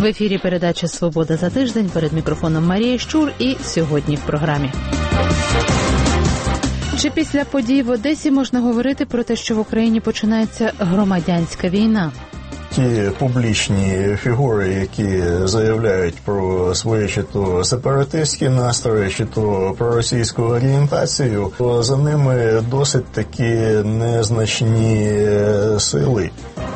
ефірі передача «Свобода за тиждень». Перед мікрофоном Марія Щур і сьогодні в програмі. Чи після подій в Одесі можна говорити про те, що в Україні починається громадянська війна? Ті публічні фігури, які заявляють про свої чи то сепаратистські настрої, чи то проросійську орієнтацію, то за ними досить такі незначні сили.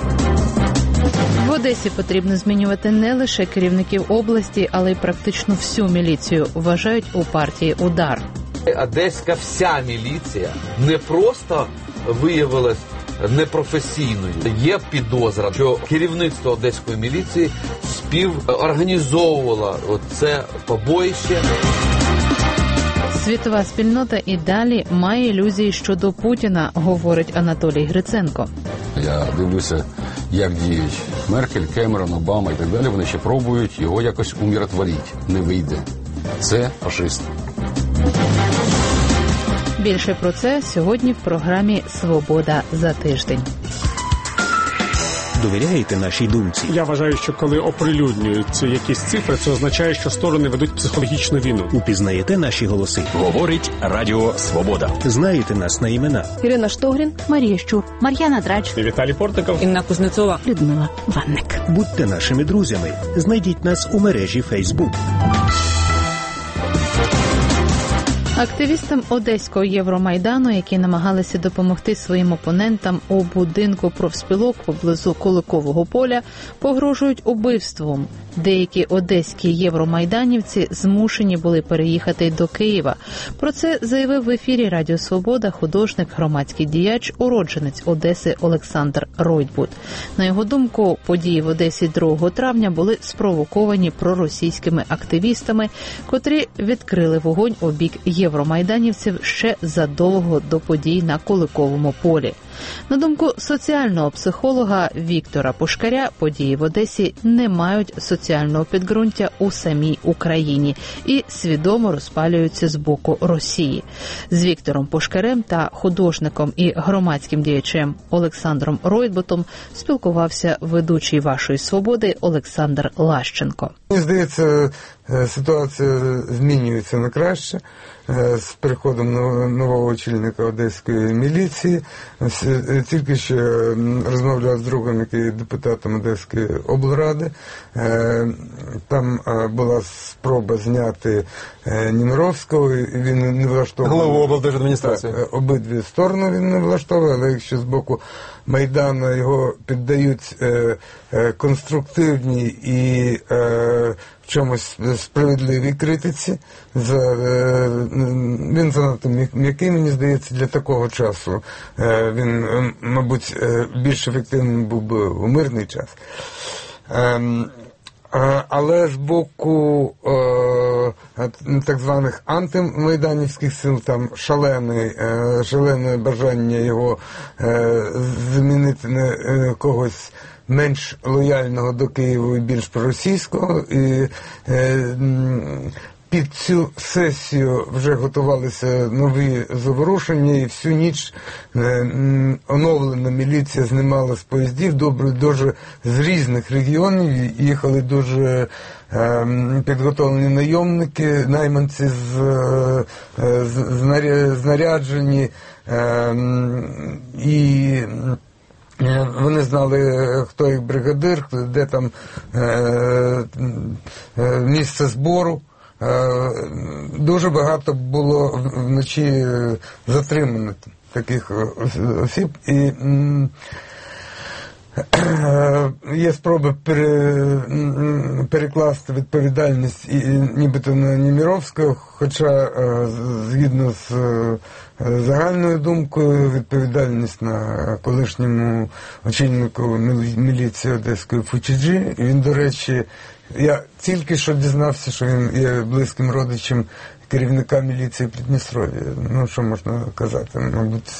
В Одесі потрібно змінювати не лише керівників області, але й практично всю міліцію, вважають у партії «Удар». Одеська вся міліція не просто виявилась непрофесійною. Є підозра, що керівництво одеської міліції співорганізовувало це побоїще. Світова спільнота і далі має ілюзії щодо Путіна, говорить Анатолій Гриценко. Я дивлюся, як діють Меркель, Кемерон, Обама і так далі. Вони ще пробують його якось умиротворити. Не вийде. Це фашист. Більше про це сьогодні в програмі «Свобода за тиждень». Довіряєте нашій думці? Я вважаю, що коли оприлюднюються якісь цифри, це означає, що сторони ведуть психологічну війну. Упізнаєте наші голоси? Говорить Радіо Свобода. Знаєте нас на імена? Ірина Штогрін, Марія Щур, Мар'яна Драч, Віталій Портников, Інна Кузнецова, Людмила Ванник. Будьте нашими друзями. Знайдіть нас у мережі Facebook. Активістам Одеського Євромайдану, які намагалися допомогти своїм опонентам у будинку профспілок поблизу Куликового поля, погрожують убивством. Деякі одеські євромайданівці змушені були переїхати до Києва. Про це заявив в ефірі Радіо Свобода художник, громадський діяч, уродженець Одеси Олександр Ройтбут. На його думку, події в Одесі 2 травня були спровоковані проросійськими активістами, котрі відкрили вогонь у бік євромайданівців ще задовго до подій на Куликовому полі. На думку соціального психолога Віктора Пушкаря, події в Одесі не мають соціального підґрунтя у самій Україні і свідомо розпалюються з боку Росії. З Віктором Пушкарем та художником і громадським діячем Олександром Ройтбутом спілкувався ведучий «Вашої свободи» Олександр Лащенко. Мені здається, ситуація змінюється на краще з приходом нового очільника одеської міліції. Тільки що розмовляв з другом, який є депутатом Одеської облради. Там була спроба зняти Німировського, і він не влаштовував. Голову облдержадміністрації. Обидві сторони він не влаштовує, але якщо з боку Майдану його піддають конструктивній і в чомусь справедливій критиці, він занадто м'який, мені здається, для такого часу. Він, мабуть, більш ефективним був би у мирний час. Але з боку так званих антимайданівських сил там шалене бажання його замінити на когось менш лояльного до Києва і більш проросійського. І під цю сесію вже готувалися нові заворушення, і всю ніч оновлена міліція знімала з поїздів, дуже з різних регіонів, їхали дуже підготовлені найомники, найманці знаряджені, і вони знали, хто їх бригадир, де там місце збору. Дуже багато було вночі затримано таких осіб, і є спроби перекласти відповідальність нібито на Німіровського, хоча згідно з загальною думкою відповідальність на колишньому очільнику міліції Одеської Фучіджі. Він, до речі, я тільки що дізнався, що він є близьким родичем керівника міліції Придністров'я. Ну, що можна казати? Мабуть,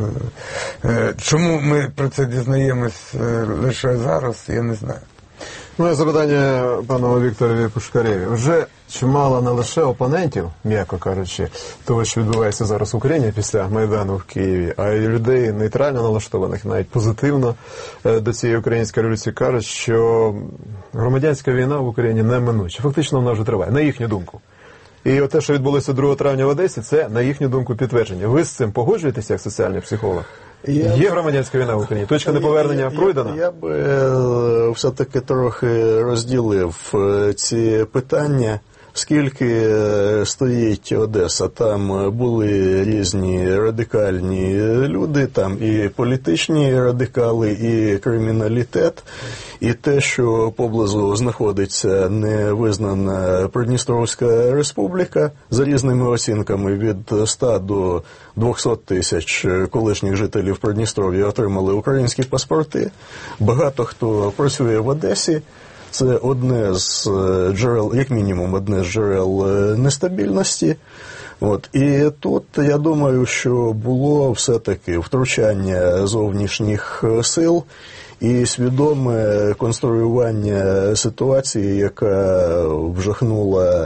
чому ми про це дізнаємось лише зараз, я не знаю. Моє запитання пану Вікторові Пушкареві. Вже чимало не лише опонентів, м'яко кажучи, того, що відбувається зараз в Україні після Майдану в Києві, а й людей нейтрально налаштованих, навіть позитивно до цієї української революції, кажуть, що громадянська війна в Україні неминуча. Фактично вона вже триває, на їхню думку. І те, що відбулося 2 травня в Одесі, це, на їхню думку, підтвердження. Ви з цим погоджуєтеся як соціальний психолог? Є громадянська війна в Україні? Точка неповернення пройдена? Я би все-таки трохи розділив ці питання. Скільки стоїть Одеса, там були різні радикальні люди, там і політичні радикали, і криміналітет, і те, що поблизу знаходиться невизнана Придністровська республіка, за різними оцінками від 100 до 200 тисяч колишніх жителів Придністров'я отримали українські паспорти. Багато хто працює в Одесі. Це одне з джерел, як мінімум, одне з джерел нестабільності. І тут, я думаю, що було все-таки втручання зовнішніх сил і свідоме конструювання ситуації, яка вжахнула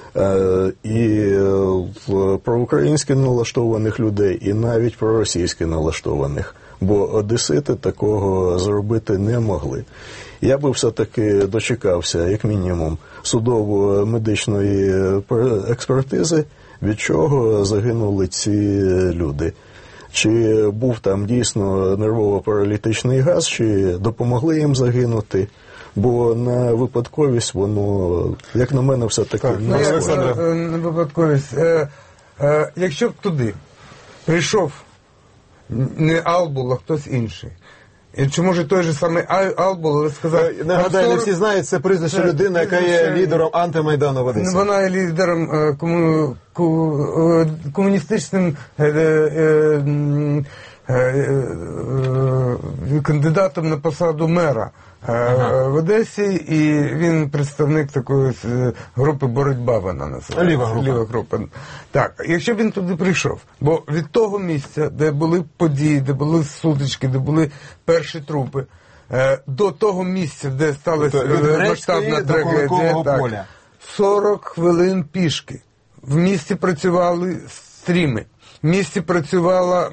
і проукраїнськи налаштованих людей, і навіть проросійськи налаштованих. Бо одесити такого зробити не могли. Я би все-таки дочекався, як мінімум, судово-медичної експертизи, від чого загинули ці люди. Чи був там дійсно нервово-паралітичний газ, чи допомогли їм загинути. Бо на випадковість воно, як на мене, все-таки не схоже. На випадковість. Якщо б туди прийшов не Албул, а хтось інший, чи може той же самий Албул, але сказав... Нагадаю, не всі знають, це прізвище людини, яка є лідером антимайдану в Одесі. Вона є лідером комуністичним кандидатом на посаду мера в Одесі, і він представник такої групи «Боротьба», вона називається. Ліва група. Так, якщо б він туди прийшов, бо від того місця, де були події, де були сутички, де були перші трупи, до того місця, де сталася масштабна трагедія, 40 хвилин пішки. В місті працювали стріми. В місті працював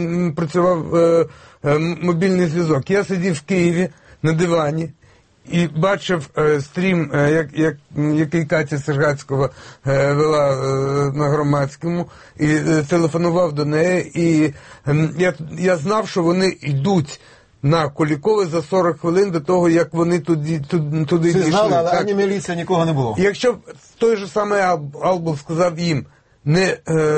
мобільний зв'язок. Я сидів в Києві на дивані і бачив стрім, який Катя Сергацького вела на Громадському, і телефонував до неї, і я знав, що вони йдуть на Кулікове за 40 хвилин до того, як вони туди дійшли. Всі знали, але ані міліція, нікого не було. Якщо б той же самий Албул сказав їм, не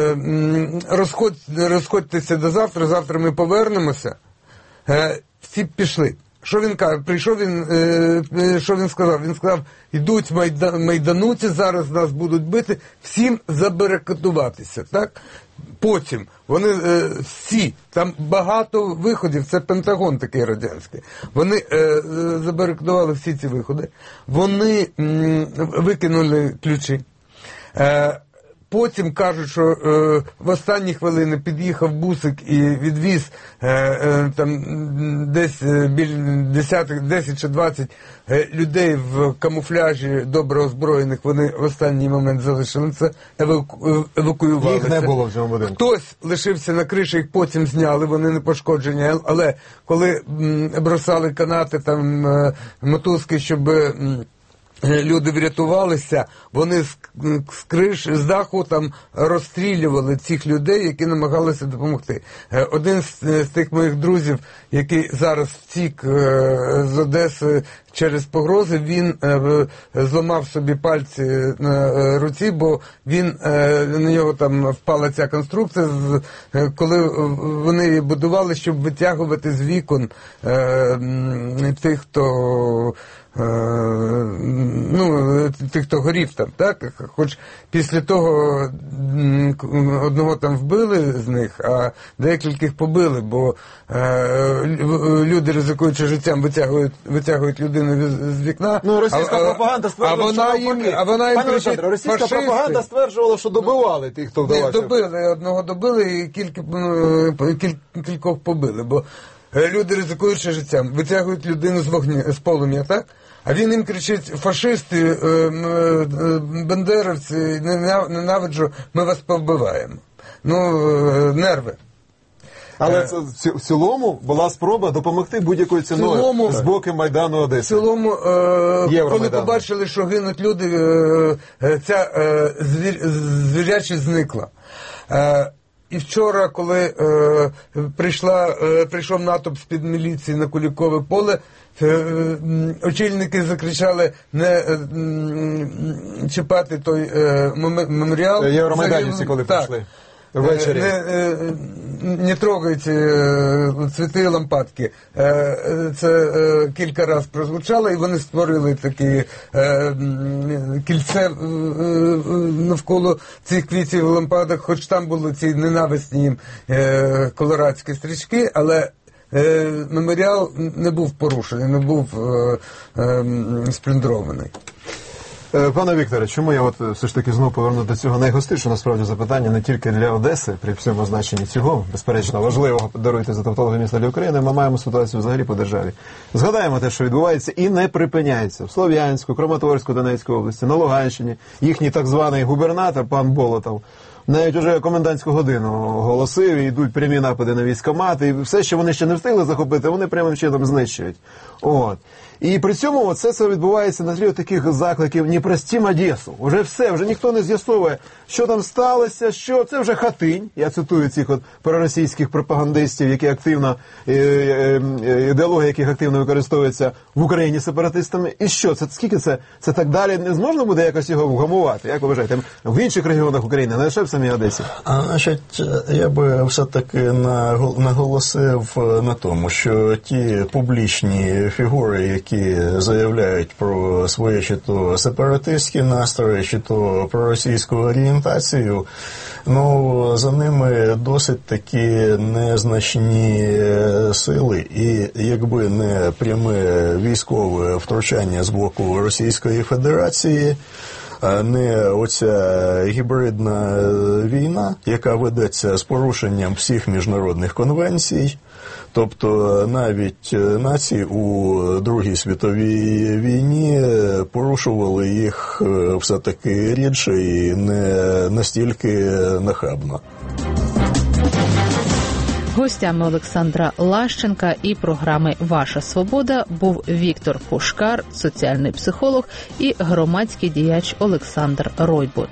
розходьтеся до завтра, завтра ми повернемося, всі пішли. Що він каже? Прийшов він, що він сказав? Він сказав, йдуть майдануці, зараз нас будуть бити, всім забарикадуватися, так? Потім вони всі, там багато виходів, це Пентагон такий радянський, вони забарикадували всі ці виходи, вони викинули ключі. Потім кажуть, що в останні хвилини під'їхав бусик і відвіз там десь біля 10 чи 20 людей в камуфляжі добре озброєних. Вони в останній момент залишилися, евакуювалися. Їх не було в цьому будинку. Хтось лишився на криші, їх потім зняли, вони не пошкоджені. Але коли бросали канати, там мотузки, щоб... люди врятувалися, вони з криш, з даху там розстрілювали цих людей, які намагалися допомогти. Один з тих моїх друзів, який зараз втік з Одеси через погрози, він зламав собі пальці на руці, бо на нього там впала ця конструкція, коли вони її будували, щоб витягувати з вікон тих, хто тих, хто горів там, так? Хоч після того одного там вбили з них, а декількох побили, бо люди, ризикуючи життям, витягують людину з вікна. Російська пропаганда стверджувала, російська пропаганда стверджувала, що добивали тих, хто вдавався. Одного добили і кількох побили, бо люди, ризикуючи життям, витягують людину з полум'я, так? А він їм кричить: фашисти, бандеровці, ненавиджу, ми вас повбиваємо. Нерви. Але це в цілому була спроба допомогти будь-якою ціною з боку Майдану Одеси. В цілому, коли побачили, що гинуть люди, ця звірячість зникла. І вчора, коли прийшов натовп з-під міліції на Куликове поле, очільники закричали не чіпати той меморіал. Євромайданівці, коли прийшли. Ввечері. Не трогайте цвіти і лампадки. Це кілька разів прозвучало, і вони створили такі кільце навколо цих квітів і лампадок, хоч там були ці ненависні колорадські стрічки, але меморіал не був порушений, не був сплюндрований. Пане Вікторе, чому я все ж таки знову поверну до цього найгострішого насправді запитання не тільки для Одеси, при всьому значенні цього, безперечно, важливого, даруйте за тавтологи міста для України, ми маємо ситуацію взагалі по державі. Згадаємо те, що відбувається і не припиняється в Слов'янську, Краматорську, Донецькій області, на Луганщині. Їхній так званий губернатор, пан Болотов, навіть уже комендантську годину оголосив, і йдуть прямі напади на військкомати, і все, що вони ще не встигли захопити, вони прямим чином знищують. І при цьому це відбувається на тлі таких закликів «Не простім Одесу». Уже все, вже ніхто не з'ясовує, що там сталося, що це вже хатинь. Я цитую цих проросійських пропагандистів, які активно, ідеологія яких активно використовується в Україні сепаратистами. І що? Скільки це так далі? Не зможна буде якось його вгамувати? Як ви вважаєте? В інших регіонах України, не лише в самій Одесі? Значить, я би все-таки наголосив на тому, що ті публічні фігури, які заявляють про свої чи то сепаратистські настрої, чи то проросійську орієнтацію, за ними досить такі незначні сили. І якби не пряме військове втручання з боку Російської Федерації, не оця гібридна війна, яка ведеться з порушенням всіх міжнародних конвенцій, тобто навіть нації у Другій світовій війні порушували їх все-таки рідше і не настільки нахабно. Гостями Олександра Лащенка і програми «Ваша свобода» був Віктор Пушкар, соціальний психолог, і громадський діяч Олександр Ройбут.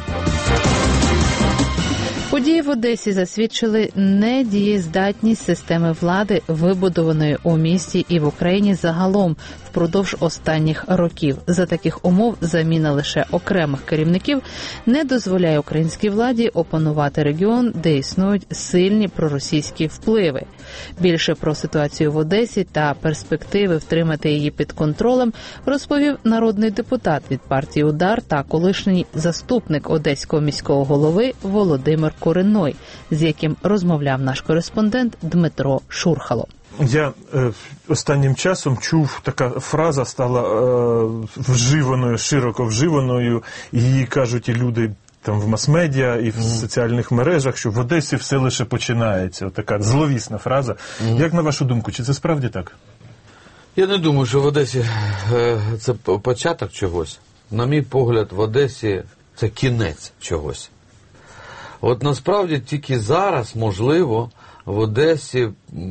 Події в Одесі засвідчили недієздатність системи влади, вибудованої у місті і в Україні загалом впродовж останніх років. За таких умов заміна лише окремих керівників не дозволяє українській владі опанувати регіон, де існують сильні проросійські впливи. Більше про ситуацію в Одесі та перспективи втримати її під контролем розповів народний депутат від партії «Удар» та колишній заступник одеського міського голови Володимир Куренной, з яким розмовляв наш кореспондент Дмитро Шурхало. Я останнім часом чув, така фраза стала вживаною, широко вживаною, і її кажуть і люди там в мас-медіа і в соціальних мережах, що в Одесі все лише починається. Така зловісна фраза. Як на вашу думку, чи це справді так? Я не думаю, що в Одесі це початок чогось. На мій погляд, в Одесі це кінець чогось. От насправді тільки зараз, можливо, в Одесі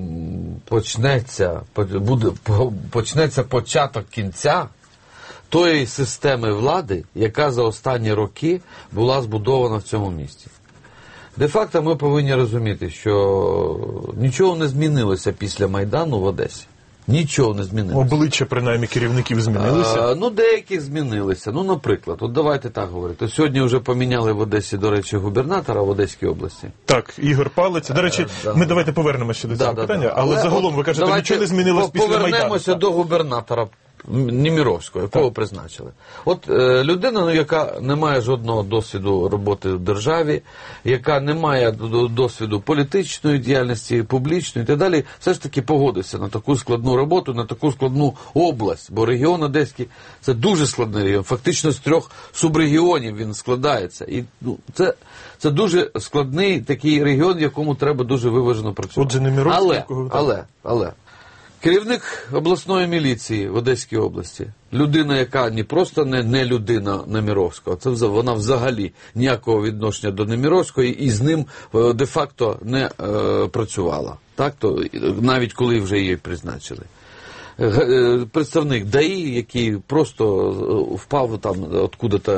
почнеться початок кінця тої системи влади, яка за останні роки була збудована в цьому місті. Де-факто ми повинні розуміти, що нічого не змінилося після Майдану в Одесі. Нічого не змінилося. Обличчя, принаймні, керівників змінилися? Деякі змінилися. Наприклад, давайте так говорити. Сьогодні вже поміняли в Одесі, до речі, губернатора в Одеській області. Так, Ігор Палець. До речі, ми давайте повернемося до цього питання, але загалом, ви кажете, нічого не змінилось після Майдану. Повернемося до губернатора Неміровського, якого призначили. От людина, яка не має жодного досвіду роботи в державі, яка не має досвіду політичної діяльності, публічної і так далі, все ж таки погодився на таку складну роботу, на таку складну область. Бо регіон Одеський – це дуже складний регіон. Фактично з 3 субрегіонів він складається. І це дуже складний такий регіон, в якому треба дуже виважено працювати. Отже, Неміровського. Але Керівник обласної міліції в Одеській області. Людина, яка не просто не людина Немировського, це вона взагалі ніякого відношення до Немировської і з ним де-факто не працювала. Так, то навіть коли вже її призначили. Представник ДАІ, який просто впав там откуда-то,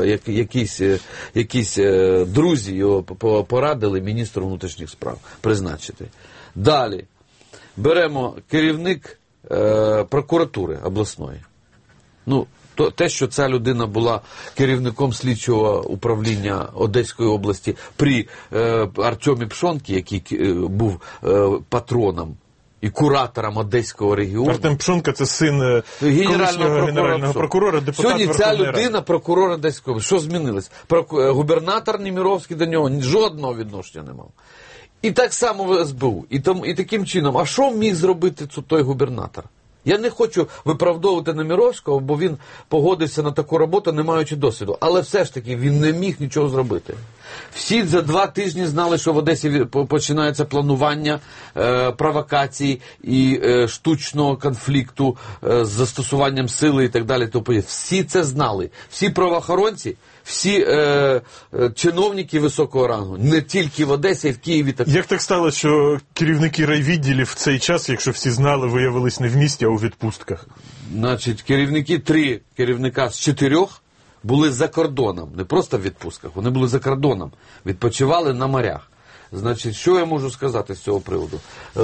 якісь друзі його порадили міністру внутрішніх справ призначити. Далі. Беремо керівник прокуратури обласної. Ну, те, що ця людина була керівником слідчого управління Одеської області при Артемі Пшонці, який був патроном і куратором Одеського регіону. Артем Пшонка – це син генерального прокурора, депутат Сьогодні ця Верховної Ради. людина прокурор Одеської області. Що змінилось? Губернатор Немировський до нього жодного відношення не мав. І так само в СБУ. І таким чином, а що міг зробити той губернатор? Я не хочу виправдовувати Немировського, бо він погодився на таку роботу, не маючи досвіду. Але все ж таки він не міг нічого зробити. Всі за 2 тижні знали, що в Одесі починається планування провокацій і штучного конфлікту з застосуванням сили і так далі. Всі це знали. Всі правоохоронці, всі чиновники високого рангу, не тільки в Одесі, а й в Києві. Як так стало, що керівники райвідділів в цей час, якщо всі знали, виявились не в місті, а у відпустках? Значить, 3 керівника з 4 були за кордоном, не просто в відпустках, вони були за кордоном, відпочивали на морях. Значить, що я можу сказати з цього приводу?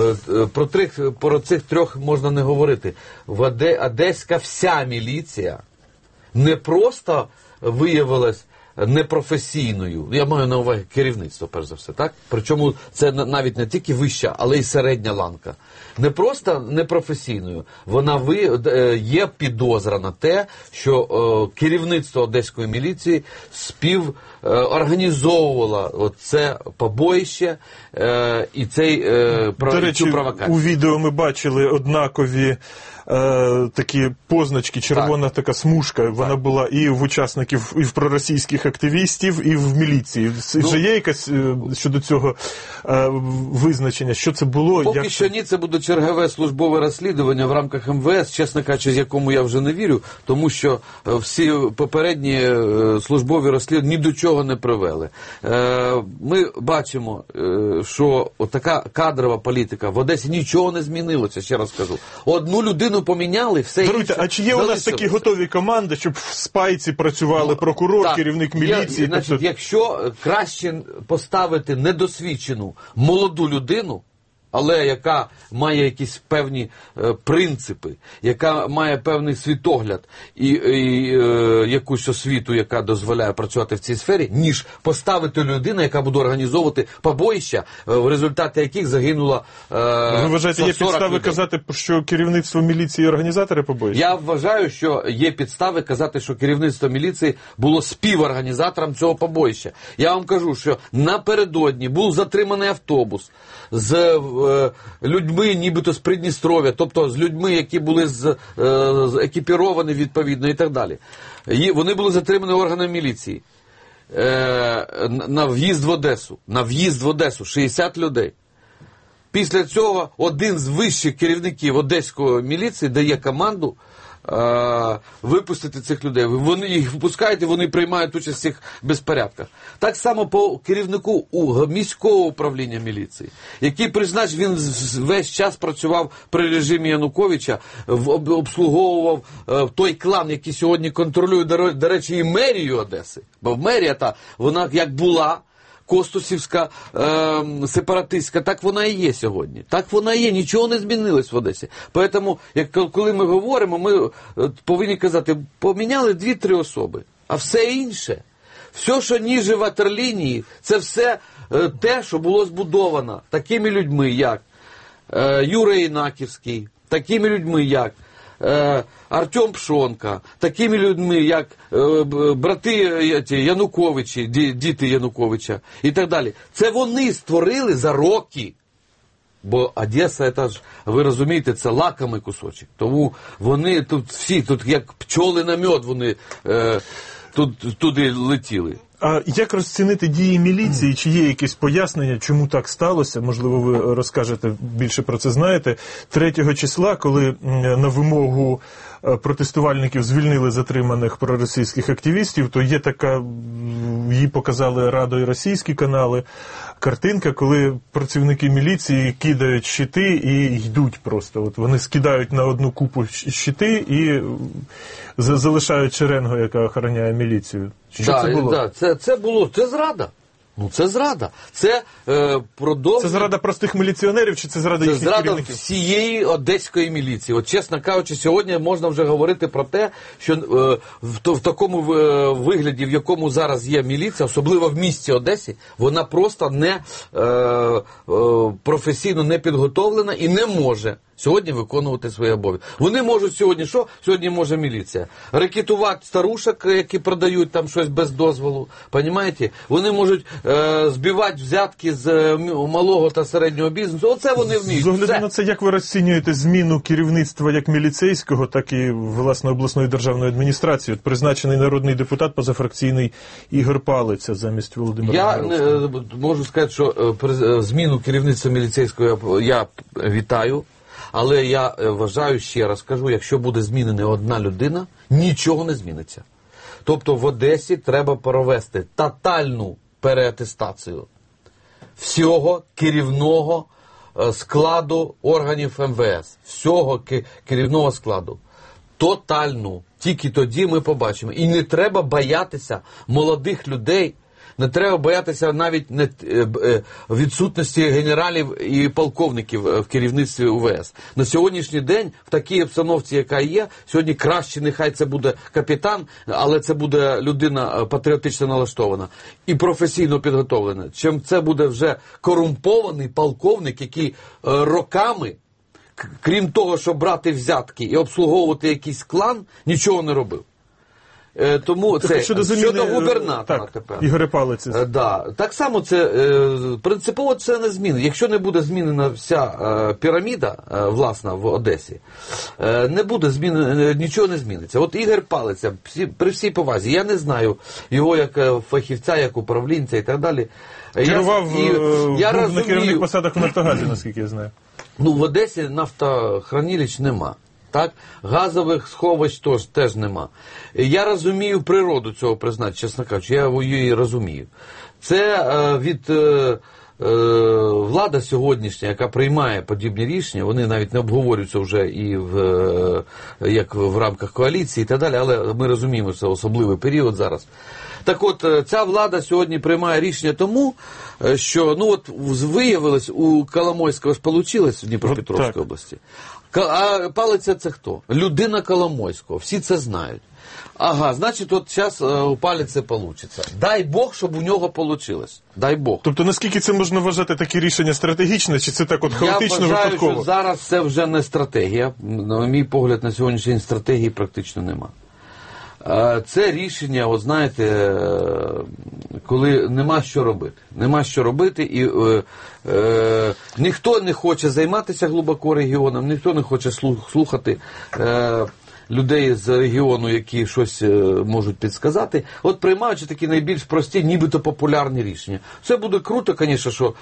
Про цих 3 можна не говорити. Одеська вся міліція не просто виявилась непрофесійною, я маю на увазі керівництво, перш за все, так? Причому це навіть не тільки вища, але й середня ланка. Не просто непрофесійною, вона є підозра на те, що керівництво Одеської міліції співорганізовувало це побоїще і цю провокацію. У відео ми бачили однакові такі позначки, червона така смужка, вона була і в учасників, і в проросійських активістів, і в міліції. Вже є якась щодо цього визначення? Що це було? Поки що ні, це буде чергове службове розслідування в рамках МВС, чесно кажучи, з якому я вже не вірю, тому що всі попередні службові розслідування ні до чого не привели. Ми бачимо, що така кадрова політика в Одесі, нічого не змінилося, ще раз кажу. Одну людину поміняли, все інше. А чи є у нас такі готові команди, щоб в спайці працювали прокурор, так, керівник міліції? Значить, якщо краще поставити недосвідчену молоду людину, але яка має якісь певні принципи, яка має певний світогляд і якусь освіту, яка дозволяє працювати в цій сфері, ніж поставити людину, яка буде організовувати побоїща, в результаті яких загинуло 40 людей. Ви вважаєте, є підстави казати, що керівництво міліції – організатори побоїща? Я вважаю, що є підстави казати, що керівництво міліції було співорганізатором цього побоїща. Я вам кажу, що напередодні був затриманий автобус з людьми нібито з Придністров'я, тобто з людьми, які були екіпіровані відповідно і так далі. Вони були затримані органами міліції на в'їзд в Одесу. На в'їзд в Одесу 60 людей. Після цього один з вищих керівників Одеської міліції дає команду випустити цих людей. Вони їх випускають і вони приймають участь в цих безпорядках. Так само по керівнику міського управління міліції, який призначив, він весь час працював при режимі Януковича, обслуговував той клан, який сьогодні контролює, до речі, і мерію Одеси. Бо мерія вона як була, Костусівська, сепаратистська, так вона і є сьогодні. Так вона і є, нічого не змінилось в Одесі. Тому, коли ми говоримо, ми повинні казати, поміняли 2-3 особи, а все інше, все, що ніже ватерлінії, це все те, що було збудовано такими людьми, як Юрій Інаківський, такими людьми, як Артем Пшонка, такими людьми, як брати Януковичі, діти Януковича і так далі. Це вони створили за роки. Бо Одеса, це ж, ви розумієте, це лакомий кусочок. Тому вони тут всі, тут як пчоли на мед, вони туди летіли. А як розцінити дії міліції? Чи є якесь пояснення, чому так сталося? Можливо, ви розкажете, більше про це знаєте. 3 числа, коли на вимогу протестувальників звільнили затриманих проросійських активістів, то є така, її показали Радо і російські канали, картинка, коли працівники міліції кидають щити і йдуть просто. От вони скидають на одну купу щити і залишають шеренгу, яка охороняє міліцію. Що це було? Це зрада. Ну, це зрада. Це продовження... Це зрада простих міліціонерів, чи це зрада їхніх керівників? Це зрада всієї одеської міліції. От, чесно кажучи, сьогодні можна вже говорити про те, що в такому вигляді, в якому зараз є міліція, особливо в місті Одесі, вона просто не професійно не підготовлена і не може сьогодні виконувати свої обов'язки. Вони можуть сьогодні, що? Сьогодні може міліція. Рекетувати старушок, які продають там щось без дозволу. Понімаєте? Вони можуть збивати взятки з малого та середнього бізнесу. Оце вони вміють. З огляду на це, як ви розцінюєте зміну керівництва як міліцейського, так і, власне, обласної державної адміністрації? От призначений народний депутат позафракційний Ігор Палиця замість Володимира Мировського. Я можу сказати, що зміну керівництва міліцейського я вітаю. Але я вважаю, ще раз кажу, якщо буде змінена одна людина, нічого не зміниться. Тобто в Одесі треба провести тотальну переатестацію всього керівного складу органів МВС, всього керівного складу. Тотальну. Тільки тоді ми побачимо. І не треба боятися молодих людей, не треба боятися навіть відсутності генералів і полковників в керівництві УВС. На сьогоднішній день, в такій обстановці, яка є, сьогодні краще нехай це буде капітан, але це буде людина патріотично налаштована і професійно підготовлена. Чим це буде вже корумпований полковник, який роками, крім того, щоб брати взятки і обслуговувати якийсь клан, нічого не робив. Тому це щодо губернатора тепер. Ігоря Палиці. Так само це принципово це не зміни. Якщо не буде змінена вся піраміда власна в Одесі, не буде зміни, нічого не зміниться. От Ігор Палиця, при всій повазі, я не знаю його як фахівця, як управлінця і так далі. Керував на керівних посадах в Нафтогазі, наскільки я знаю. Ну, в Одесі нафтохранилищ нема. Так? Газових сховищ теж нема. Я розумію природу цього призначення, чесно кажучи, я її розумію. Це влада сьогоднішня, яка приймає подібні рішення, вони навіть не обговорюються вже і як в рамках коаліції і так далі, але ми розуміємо, це особливий період зараз. Так от, ця влада сьогодні приймає рішення тому, що, виявилось, у Коломойського ж получилось в Дніпропетровській області. А Палиця це хто? Людина Коломойського, всі це знають. Ага, значить, от зараз у Палиці вийде. Дай Бог, щоб у нього вийшло. Дай Бог. Тобто, наскільки це можна вважати таке рішення стратегічне, чи це так от хаотично, випадково? Я вважаю, що зараз це вже не стратегія. На мій погляд, на сьогоднішній день стратегії практично нема. Це рішення, от знаєте, коли нема що робити. Нема що робити, і ніхто не хоче займатися глибоко регіоном, ніхто не хоче слухати людей з регіону, які щось можуть підсказати. От приймаючи такі найбільш прості, нібито популярні рішення. Це буде круто, звісно, що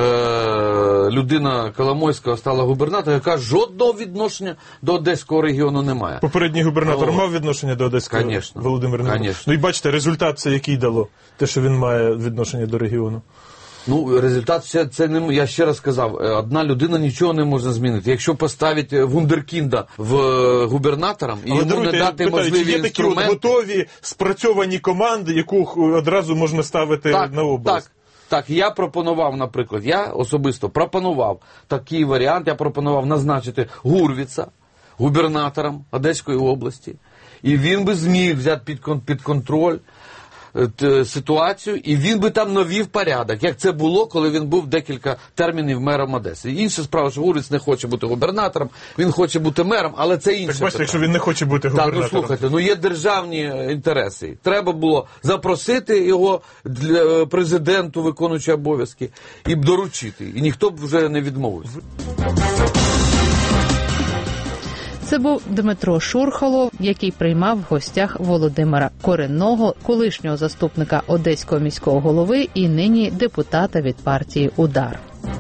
людина Коломойського стала губернатором, яка жодного відношення до Одеського регіону не має. Попередній губернатор мав відношення до Одеського? Конечно. Володимир Мировський. Ну і бачите, результат це який дало? Те, що він має відношення до регіону. Ну, результат, це не, я ще раз сказав, одна людина нічого не може змінити. Якщо поставить вундеркінда в губернатором і йому не дати можливі є такі от готові, спрацьовані команди, яку одразу можна ставити на область? Так, я пропонував, наприклад, я особисто пропонував такий варіант, я пропонував назначити Гурвіца губернатором Одеської області, і він би зміг взяти під контроль ситуацію, і він би там навів порядок, як це було, коли він був декілька термінів мером Одеси. Інша справа, що Гурвіц не хоче бути губернатором, він хоче бути мером, але це інше. Так бачите, якщо він не хоче бути губернатором. Так, слухайте, є державні інтереси. Треба було запросити його для президенту, виконуючи обов'язки, і доручити. І ніхто б вже не відмовився. Це був Дмитро Шурхало, який приймав в гостях Володимира Коренного, колишнього заступника Одеського міського голови і нині депутата від партії «Удар».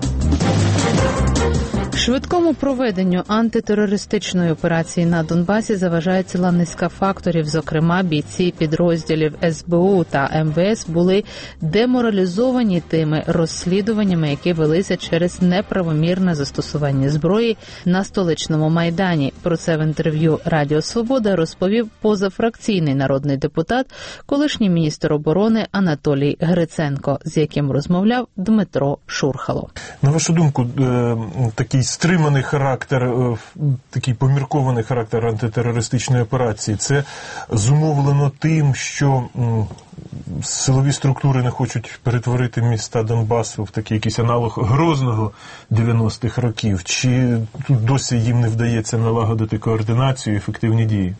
Швидкому проведенню антитерористичної операції на Донбасі заважає ціла низка факторів. Зокрема, бійці підрозділів СБУ та МВС були деморалізовані тими розслідуваннями, які велися через неправомірне застосування зброї на столичному Майдані. Про це в інтерв'ю Радіо Свобода розповів позафракційний народний депутат, колишній міністр оборони Анатолій Гриценко, з яким розмовляв Дмитро Шурхало. На вашу думку, такий стриманий характер, такий поміркований характер антитерористичної операції, це зумовлено тим, що силові структури не хочуть перетворити міста Донбасу в такий якийсь аналог Грозного 90-х років? Чи тут досі їм не вдається налагодити координацію і ефективні дії?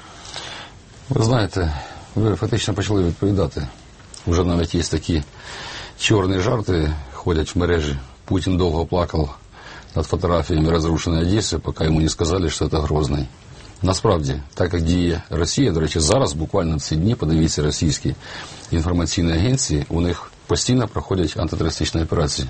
Ви знаєте, ви фактично почали відповідати. Уже навіть є такі чорні жарти, ходять в мережі. Путин довго плакав над фотографіями розрушеної Одеси, поки йому не сказали, що це Грозний. Насправді, так як діє Росія, до речі, зараз, буквально в ці дні, подивіться, російські інформаційні агенції, у них постійно проходять антитерористичні операції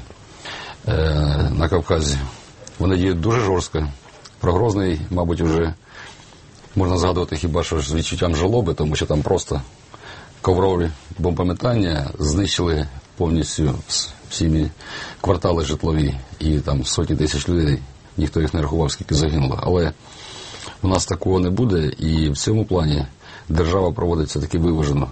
на Кавказі. Вони діють дуже жорстко. Про Грозний, мабуть, вже можна згадувати хіба що з відчуттям жалоби, тому що там просто коврові бомбометання знищили повністю всі квартали житлові, і там сотні тисяч людей, ніхто їх не рахував, скільки загинуло. Але у нас такого не буде, і в цьому плані держава проводить все-таки виважену,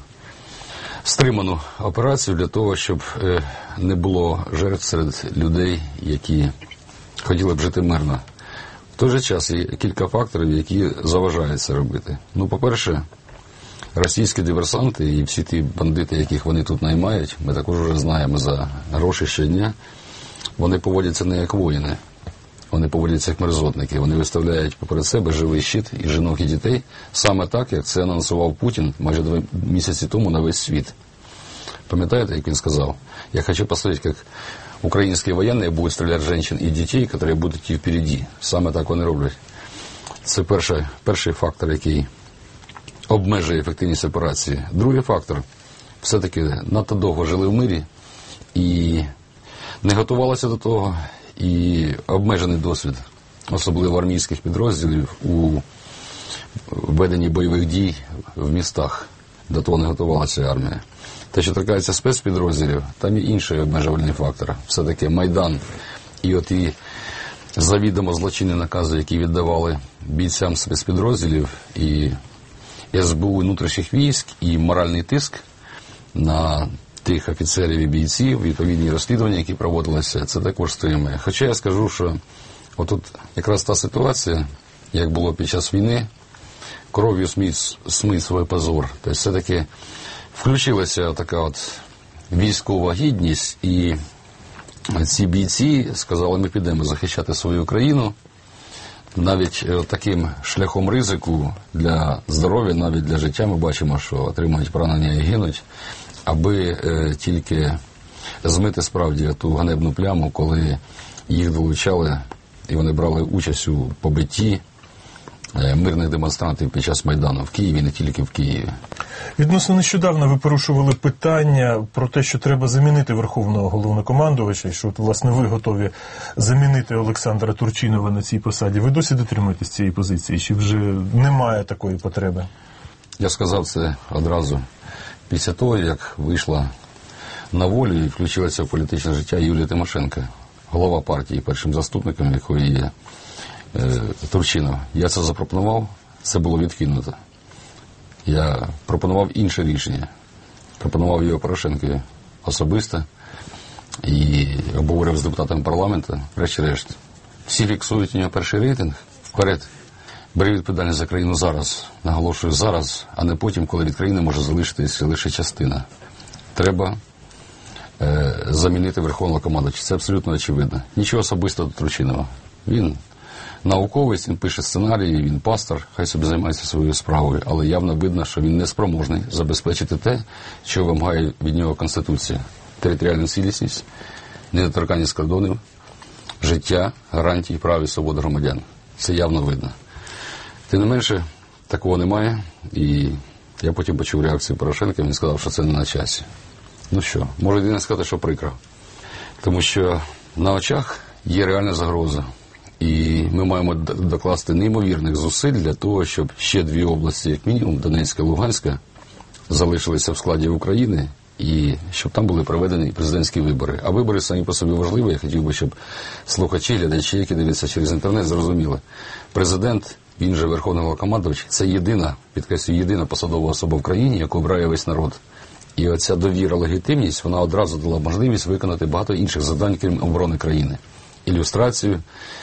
стриману операцію для того, щоб не було жертв серед людей, які хотіли б жити мирно. В той же час є кілька факторів, які заважають це робити. Ну, по-перше, російські диверсанти і всі ті бандити, яких вони тут наймають, ми також вже знаємо за гроші щодня, вони поводяться не як воїни, вони поводяться як мерзотники. Вони виставляють поперед себе живий щит і жінок, і дітей, саме так, як це анонсував Путін майже 2 місяці тому на весь світ. Пам'ятаєте, як він сказав? Я хочу посмотреть, як українські воєнні будуть стріляти жінок і дітей, які будуть йти впереді. Саме так вони роблять. Це перший фактор, який обмежує ефективність операції. Другий фактор. Все-таки надто довго жили в мирі і не готувалися до того, і обмежений досвід, особливо армійських підрозділів, у веденні бойових дій в містах. До того не готувалася армія. Те, що торкається спецпідрозділів, там і інший обмежувальний фактор. Все-таки Майдан і оті завідомо злочинні накази, які віддавали бійцям спецпідрозділів і СБУ, внутрішніх військ, і моральний тиск на тих офіцерів і бійців, відповідні розслідування, які проводилися, це також стримує. Хоча я скажу, що отут якраз та ситуація, як було під час війни, кров'ю смить свій позор. Тобто все-таки включилася така от військова гідність, і ці бійці сказали, ми підемо захищати свою країну, навіть таким шляхом ризику для здоров'я, навіть для життя ми бачимо, що отримують поранення і гинуть, аби тільки змити справді ту ганебну пляму, коли їх долучали і вони брали участь у побитті мирних демонстрантів під час Майдану в Києві, не тільки в Києві. Відносно нещодавно ви порушували питання про те, що треба замінити Верховного Головнокомандувача, і що, власне, ви готові замінити Олександра Турчинова на цій посаді. Ви досі дотримуєтесь цієї позиції, чи вже немає такої потреби? Я сказав це одразу після того, як вийшла на волю і включилася в політичне життя Юлія Тимошенко, голова партії, першим заступником якої є Турчинов. Я це запропонував, це було відкинуто. Я пропонував інше рішення. Пропонував його Порошенкові особисто і обговорив з депутатами парламенту. Врешті-решт, всі фіксують у нього перший рейтинг. Вперед. Бери відповідальність за країну зараз. Наголошую зараз, а не потім, коли від країни може залишитися лише частина. Треба замінити Верховного командувача. Це абсолютно очевидно. Нічого особистого до Турчинова. Він науковець, він пише сценарії, він пастор, хай собі займається своєю справою, але явно видно, що він не спроможний забезпечити те, що вимагає від нього Конституція. Територіальну цілісність, недоторканність кордонів, життя, гарантії, прав і свободи громадян. Це явно видно. Тим не менше, такого немає. І я потім почув реакцію Порошенка, він сказав, що це не на часі. Ну що, можу єдине сказати, що прикро. Тому що на очах є реальна загроза. І ми маємо докласти неймовірних зусиль для того, щоб ще 2 області, як мінімум, Донецька і Луганська, залишилися в складі України, і щоб там були проведені президентські вибори. А вибори самі по собі важливі. Я хотів би, щоб слухачі, глядачі, які дивляться через інтернет, зрозуміли. Президент, він же Верховний Головнокомандувач, це єдина, підкреслюю, єдина посадова особа в країні, яку обирає весь народ. І оця довіра, легітимність, вона одразу дала можливість виконати багато інших завдань, крім оборони країни. Ілюстрацію,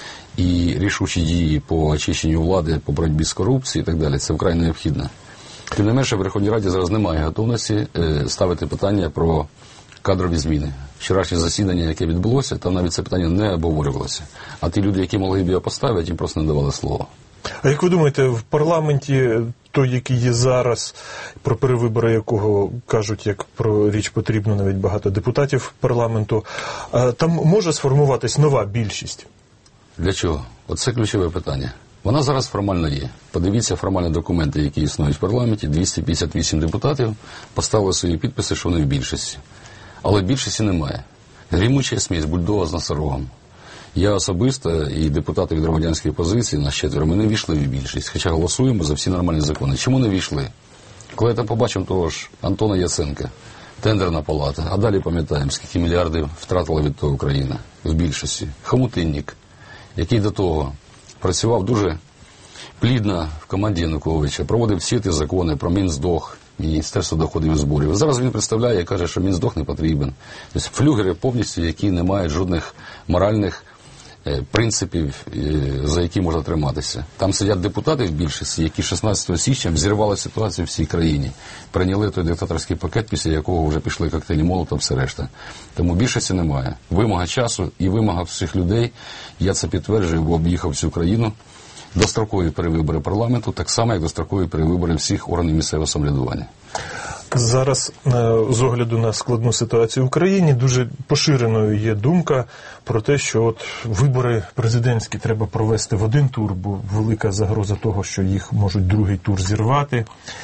і рішучі дії по очищенню влади, по боротьбі з корупцією і так далі. Це вкрай необхідно. Тим не менше, в Верховній Раді зараз немає готовності ставити питання про кадрові зміни. Вчорашнє засідання, яке відбулося, там навіть це питання не обговорювалося. А ті люди, які могли б його поставити, їм просто не давали слова. А як ви думаєте, в парламенті, той, який є зараз, про перевибори якого кажуть, як про річ потрібно навіть багато депутатів парламенту, там може сформуватись нова більшість? Для чого? Оце ключове питання. Вона зараз формально є. Подивіться формальні документи, які існують в парламенті. 258 депутатів поставили свої підписи, що вони в більшості. Але більшості немає. Грімуча смесь, бульдога з носорогом. Я особисто і депутати від громадянської позиції, нас 4, ми не війшли в більшість, хоча голосуємо за всі нормальні закони. Чому не війшли? Коли я там побачив того ж Антона Яценка, тендерна палата, а далі пам'ятаємо, скільки мільярдів втратила від того Україна в більшості. Хомутинник, який до того працював дуже плідно в команді Януковича, проводив всі ті закони про Мінздох, Міністерство доходів і зборів. Зараз він представляє і каже, що Мінздох не потрібен. Тобто флюгери повністю, які не мають жодних моральних принципів, за які можна триматися. Там сидять депутати в більшості, які 16 січня взірвали ситуацію в всій країні. Прийняли той диктаторський пакет, після якого вже пішли коктейлі Молотов, все решта. Тому більшості немає. Вимога часу і вимога всіх людей, я це підтверджую, бо об'їхав всю країну, дострокові перевибори парламенту, так само, як дострокові перевибори всіх органів місцевого самоврядування. Зараз, з огляду на складну ситуацію в країні, дуже поширеною є думка про те, що от вибори президентські треба провести в один тур, бо велика загроза того, що їх можуть другий тур зірвати.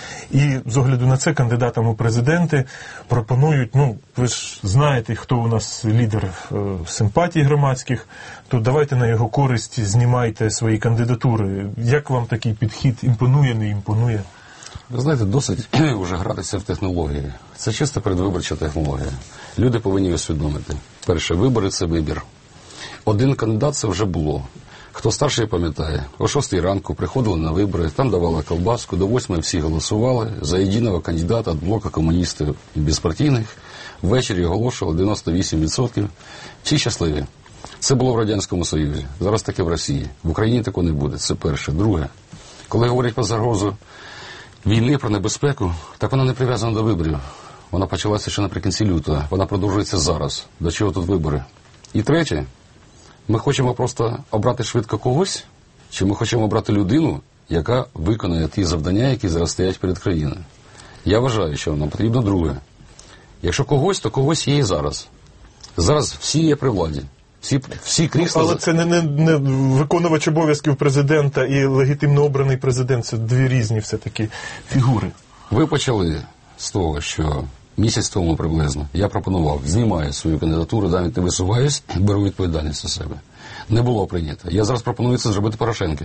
І з огляду на це кандидатам у президенти пропонують, ви ж знаєте, хто у нас лідер симпатій громадських, то давайте на його користь знімайте свої кандидатури. Як вам такий підхід імпонує, не імпонує? Ви знаєте, досить вже гратися в технології. Це чисто передвиборча технологія. Люди повинні усвідомити. Перше, вибори – це вибір. Один кандидат – це вже було. Хто старший пам'ятає, о 6 ранку приходили на вибори, там давали колбаску, до 8 всі голосували за єдиного кандидата від блоку комуністів і безпартійних. Ввечері оголошували 98%. Всі щасливі. Це було в Радянському Союзі. Зараз таке в Росії. В Україні такого не буде. Це перше. Друге, коли говорять про загрозу війни, про небезпеку, так вона не прив'язана до виборів. Вона почалася ще наприкінці лютого. Вона продовжується зараз. До чого тут вибори? І третє, ми хочемо просто обрати швидко когось, чи ми хочемо обрати людину, яка виконує ті завдання, які зараз стоять перед країною. Я вважаю, що нам потрібно друге. Якщо когось, то когось є і зараз. Зараз всі є при владі. Всі крісла... Але це не виконувач обов'язків президента і легітимно обраний президент. Це дві різні все-таки фігури. Ви почали з того, що місяць тому приблизно я пропонував, знімаю свою кандидатуру, навіть не висуваюсь, беру відповідальність на себе. Не було прийнято. Я зараз пропоную це зробити Порошенкові.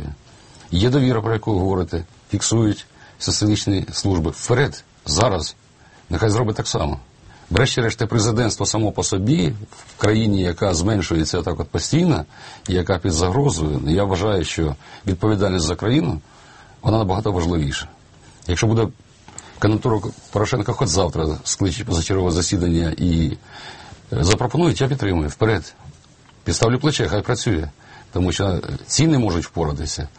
Є довіра, про яку ви говорите, фіксують соціологічні служби. Вперед, зараз, нехай зробить так само. Врешті-решт, президентство само по собі, в країні, яка зменшується так от постійно, і яка під загрозою, я вважаю, що відповідальність за країну, вона набагато важливіша. Якщо буде кандидатура Порошенка хоч завтра скличуть позачергове засідання і запропонують, я підтримую, вперед. Підставлю плече, хай працює. Тому що ці не можуть впоратися.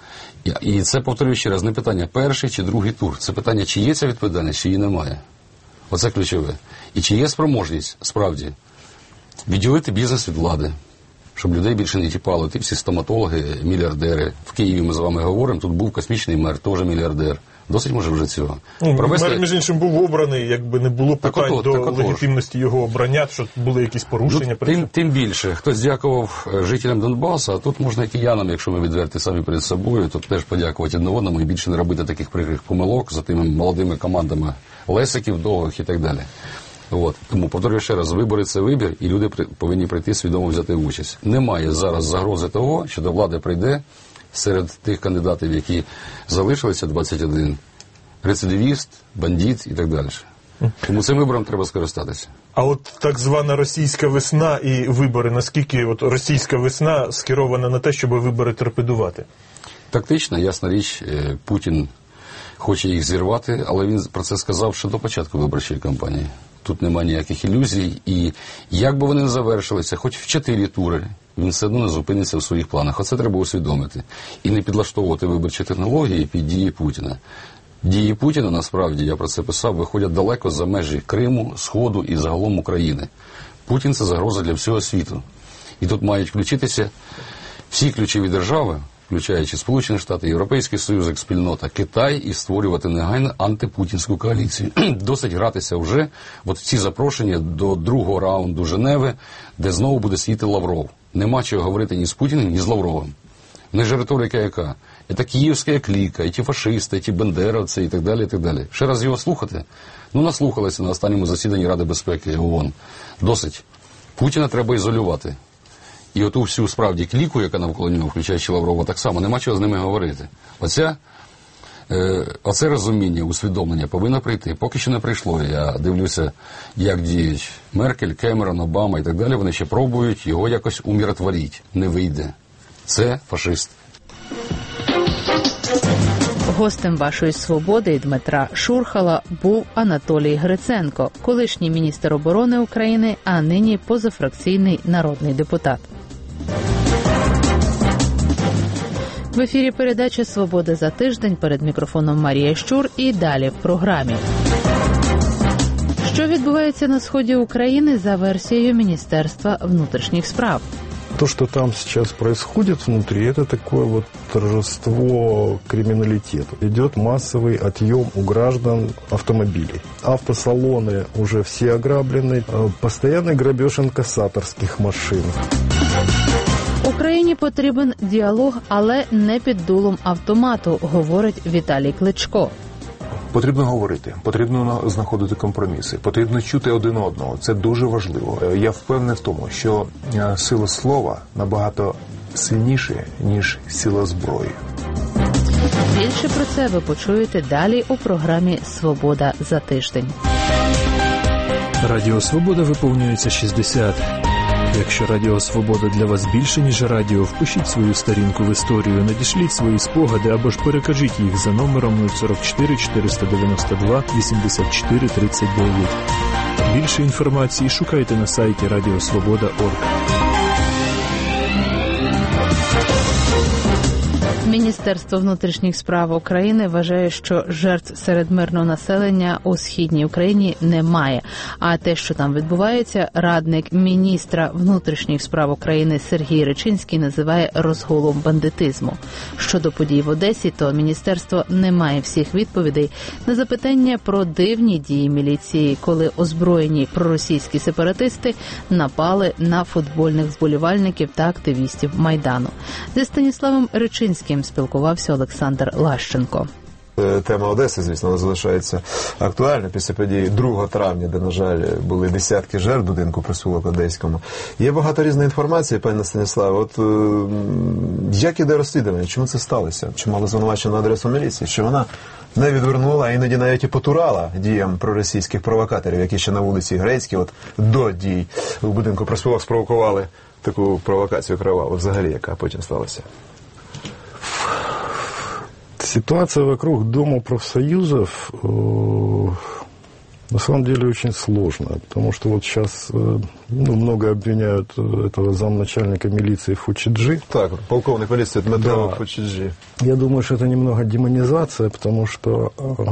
І це, повторюю ще раз, не питання перший чи другий тур. Це питання, чи є ця відповідальність, чи її немає. Оце ключове. І чи є спроможність, справді, відділити бізнес від влади, щоб людей більше не тіпали. Ті всі стоматологи, мільярдери. В Києві ми з вами говоримо, тут був космічний мер, теж мільярдер. Досить може вже цього. Мер, між іншим, був обраний, якби не було питань до легітимності його обрання, що були якісь порушення. Тим більше. Хтось дякував жителям Донбасу, а тут можна і киянам, якщо ми відверті самі перед собою, то теж подякувати одне одному і більше не робити таких прикрих помилок за тими молодими командами Лесиків, Довгих і так далі. Тому, повторюю ще раз, вибори – це вибір, і люди повинні прийти свідомо взяти участь. Немає зараз загрози того, що до влади прийде серед тих кандидатів, які залишилися, 21, рецидивіст, бандит і так далі. Тому цим вибором треба скористатися. А от так звана російська весна і вибори, наскільки от російська весна скерована на те, щоб вибори торпедувати? Тактично, ясна річ, Путін хоче їх зірвати, але він про це сказав ще до початку виборчої кампанії. Тут немає ніяких ілюзій, і як би вони не завершилися, хоч в 4 тури, він все одно не зупиниться в своїх планах. Оце треба усвідомити. І не підлаштовувати виборчі технології під дії Путіна. Дії Путіна, насправді, я про це писав, виходять далеко за межі Криму, Сходу і загалом України. Путін – це загроза для всього світу. І тут мають включитися всі ключові держави, включаючи Сполучені Штати, Європейський Союз, як спільнота, Китай, і створювати негайно антипутінську коаліцію. Досить гратися вже в ці запрошення до другого раунду Женеви, де знову буде сидіти Лавров. Нема чого говорити ні з Путіним, ні з Лавровим. Не ж риторика яка. Це київська кліка, ті фашисти, ті бендеровці і так далі, і так далі. Ще раз його слухати? Наслухалися на останньому засіданні Ради безпеки ООН. Досить. Путіна треба ізолювати. І оту всю справді кліку, яка навколо нього, включаючи Лаврова, так само, нема чого з ними говорити. Оце розуміння, усвідомлення повинно прийти. Поки що не прийшло. Я дивлюся, як діють Меркель, Кемерон, Обама і так далі. Вони ще пробують його якось умиротворити. Не вийде. Це фашист. Гостем вашої «Свободи» і Дмитра Шурхала був Анатолій Гриценко, колишній міністр оборони України, а нині позафракційний народний депутат. В ефірі передача «Свобода за тиждень», перед мікрофоном Марія Щур, і далі в програмі. Що відбувається на сході України за версією Міністерства внутрішніх справ? То, что там сейчас происходит внутри, это такое вот торжество криминалитета. Идет массовый отъем у граждан автомобилей. Автосалоны уже все ограблены. Постоянный грабеж инкассаторских машин. Україні потрібен діалог, але не під дулом автомату, говорить Віталій Кличко. Потрібно говорити, потрібно знаходити компроміси, потрібно чути один одного. Це дуже важливо. Я впевнений в тому, що сила слова набагато сильніша, ніж сила зброї. Більше про це ви почуєте далі у програмі «Свобода за тиждень». Радіо «Свобода» виповнюється 60. Якщо Радіо «Свобода» для вас більше, ніж радіо, впишіть свою сторінку в історію, надішліть свої спогади або ж перекажіть їх за номером 044 492 84 39. Більше інформації шукайте на сайті radiosvoboda.org. Міністерство внутрішніх справ України вважає, що жертв серед мирного населення у східній Україні немає. А те, що там відбувається, радник міністра внутрішніх справ України Сергій Речинський називає розгулом бандитизму. Щодо подій в Одесі, то міністерство не має всіх відповідей на запитання про дивні дії міліції, коли озброєні проросійські сепаратисти напали на футбольних вболівальників та активістів Майдану. Зі Станіславом Речинським спілкувався Олександр Лащенко. Тема Одеси, звісно, залишається актуальна після події 2 травня, де, на жаль, були десятки жертв в будинку присулок Одеському. Є багато різної інформації, пане Станіславе. От як іде розслідування? Чому це сталося? Чи мали звинувачення на адресу міліції? Чи вона не відвернула, а іноді навіть і потурала діям проросійських провокаторів, які ще на вулиці Грецькій, от до дій у будинку присулок спровокували таку провокацію кроваву, взагалі, яка потім сталася? Ситуация вокруг Дома профсоюзов на самом деле очень сложная, потому что вот сейчас много обвиняют этого замначальника милиции Фучиджи. Так, полковник полиции Дмитро Фучиджи. Я думаю, что это немного демонизация, потому что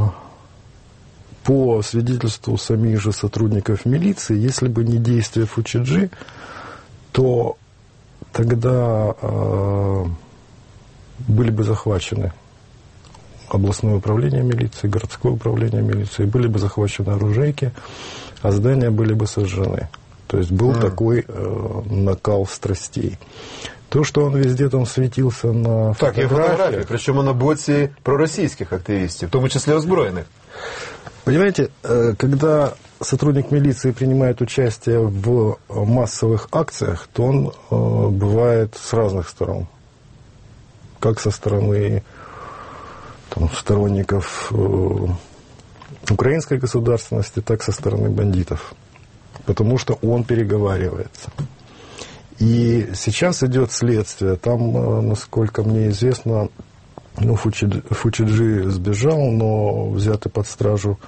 по свидетельству самих же сотрудников милиции, если бы не действия Фучиджи, то тогда были бы захвачены областное управление милиции, городское управление милиции, были бы захвачены оружейки, а здания были бы сожжены. То есть был такой накал страстей. То, что он везде там светился на Так, є фотографії, причому на боці проросійських активістів, в тому числі озброєних. Понимаете, когда сотрудник милиции принимает участие в массовых акциях, то он бывает с разных сторон. Как со стороны там, сторонников украинской государственности, так со стороны бандитов. Потому что он переговаривается. И сейчас идет следствие. Там, насколько мне известно, Фучиджи сбежал, но взяты под стражу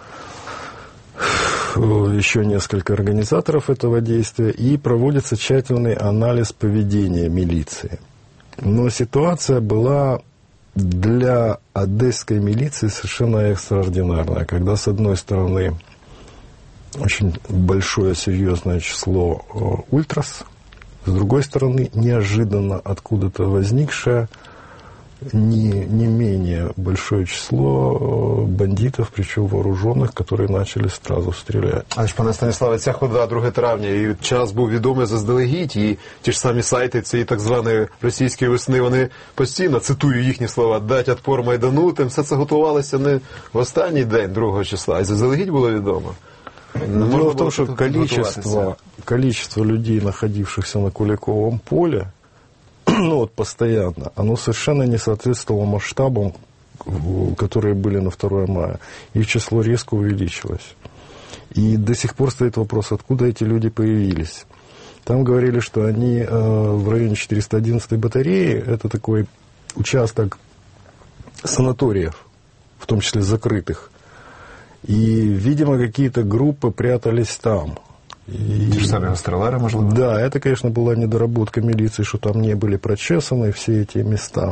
еще несколько организаторов этого действия, и проводится тщательный анализ поведения милиции. Но ситуация была для одесской милиции совершенно экстраординарная, когда, с одной стороны, очень большое, серьезное число ультрас, с другой стороны, неожиданно откуда-то возникшее не менее большое число бандитов, причем вооруженных, которые начали сразу стрелять. Але ж, пане Станіславе, ця хода 2 травня, і час був відомий заздалегідь, і ті ж самі сайти цієї так званої російської весни, вони постійно, цитую їхні слова, «дать отпор Майдану», тим все це готувалося не в останній день 2 числа, а заздалегідь було відомо. Дело в том, что количество людей, находившихся на Куликовом поле, постоянно, оно совершенно не соответствовало масштабам, которые были на 2 мая. Их число резко увеличилось. И до сих пор стоит вопрос, откуда эти люди появились. Там говорили, что они в районе 411-й батареи, это такой участок санаториев, в том числе закрытых. И, видимо, какие-то группы прятались там. Те же самые гастролеры, может быть? Да, это, конечно, была недоработка милиции, что там не были прочесаны все эти места.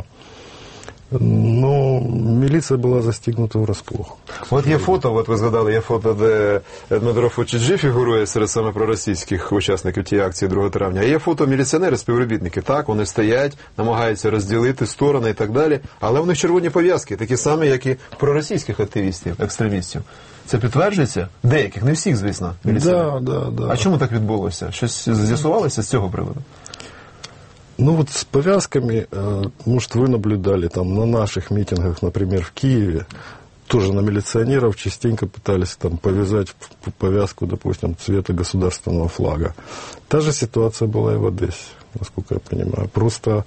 Но міліція була застигнута врасплох. От є фото, от ви згадали, є фото, де Дмитро Фучиджи фігурує серед саме проросійських учасників тієї акції 2 травня. А є фото міліціонерів, співробітників. Так, вони стоять, намагаються розділити сторони і так далі, але у них червоні пов'язки, такі самі, як і проросійських активістів, екстремістів. Це підтверджується? Деяких, не всіх, звісно, міліціонерів. Да. А чому так відбулося? Щось з'ясувалося з цього приводу? Вот с повязками, может, вы наблюдали там на наших митингах, например, в Киеве, тоже на милиционеров частенько пытались там повязать повязку, допустим, цвета государственного флага. Та же ситуация была и в Одессе, насколько я понимаю. Просто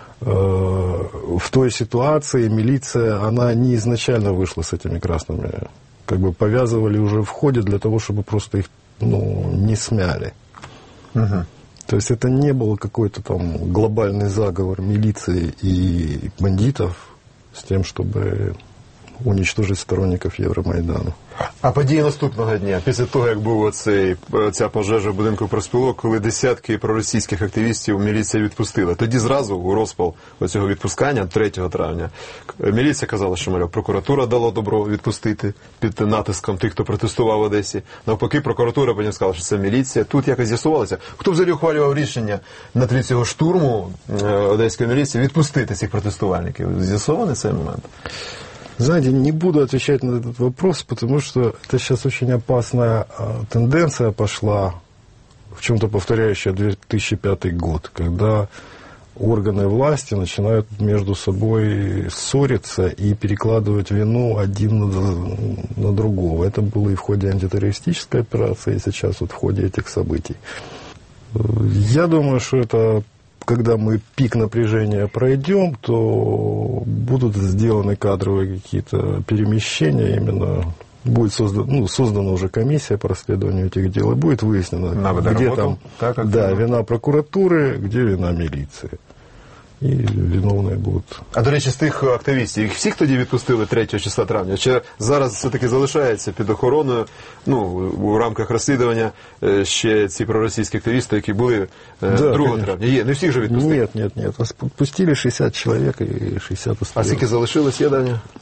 в той ситуации милиция, она не изначально вышла с этими красными, как бы повязывали уже в ходе для того, чтобы просто их не смяли. Угу. То есть это не был какой-то там глобальный заговор милиции и бандитов с тем, чтобы уничтожить сторонников Євромайдану. А події наступного дня, після того, як був ця пожежа в будинку профспілок, коли десятки проросійських активістів міліція відпустила, тоді зразу у розпал оцього відпускання 3 травня міліція казала, що, мовляв, прокуратура дала добро відпустити під натиском тих, хто протестував в Одесі. Навпаки, прокуратура потім сказала, що це міліція. Тут якось з'ясувалося. Хто взагалі ухвалював рішення на тлі цього штурму одеської міліції відпустити цих протестувальників? З'ясований цей момент? Знаете, не буду отвечать на этот вопрос, потому что это сейчас очень опасная тенденция пошла, в чем-то повторяющая 2005 год, когда органы власти начинают между собой ссориться и перекладывать вину один на другого. Это было и в ходе антитеррористической операции, и сейчас вот в ходе этих событий. Я думаю, что это... Когда мы пик напряжения пройдем, то будут сделаны кадровые какие-то перемещения, именно будет создана уже комиссия по расследованию этих дел, и будет выяснено, где там вина прокуратуры, где вина милиции. І виновні будуть. А, до речі, з тих активістів, їх всіх тоді відпустили 3 числа травня? Чи зараз все-таки залишається під охороною, у рамках розслідування ще ці проросійські активісти, які були 2 травня? Є, не всіх же відпустили? Нет. Отпустили 60 чоловік і 60 остальных. А скільки залишилось, є дані?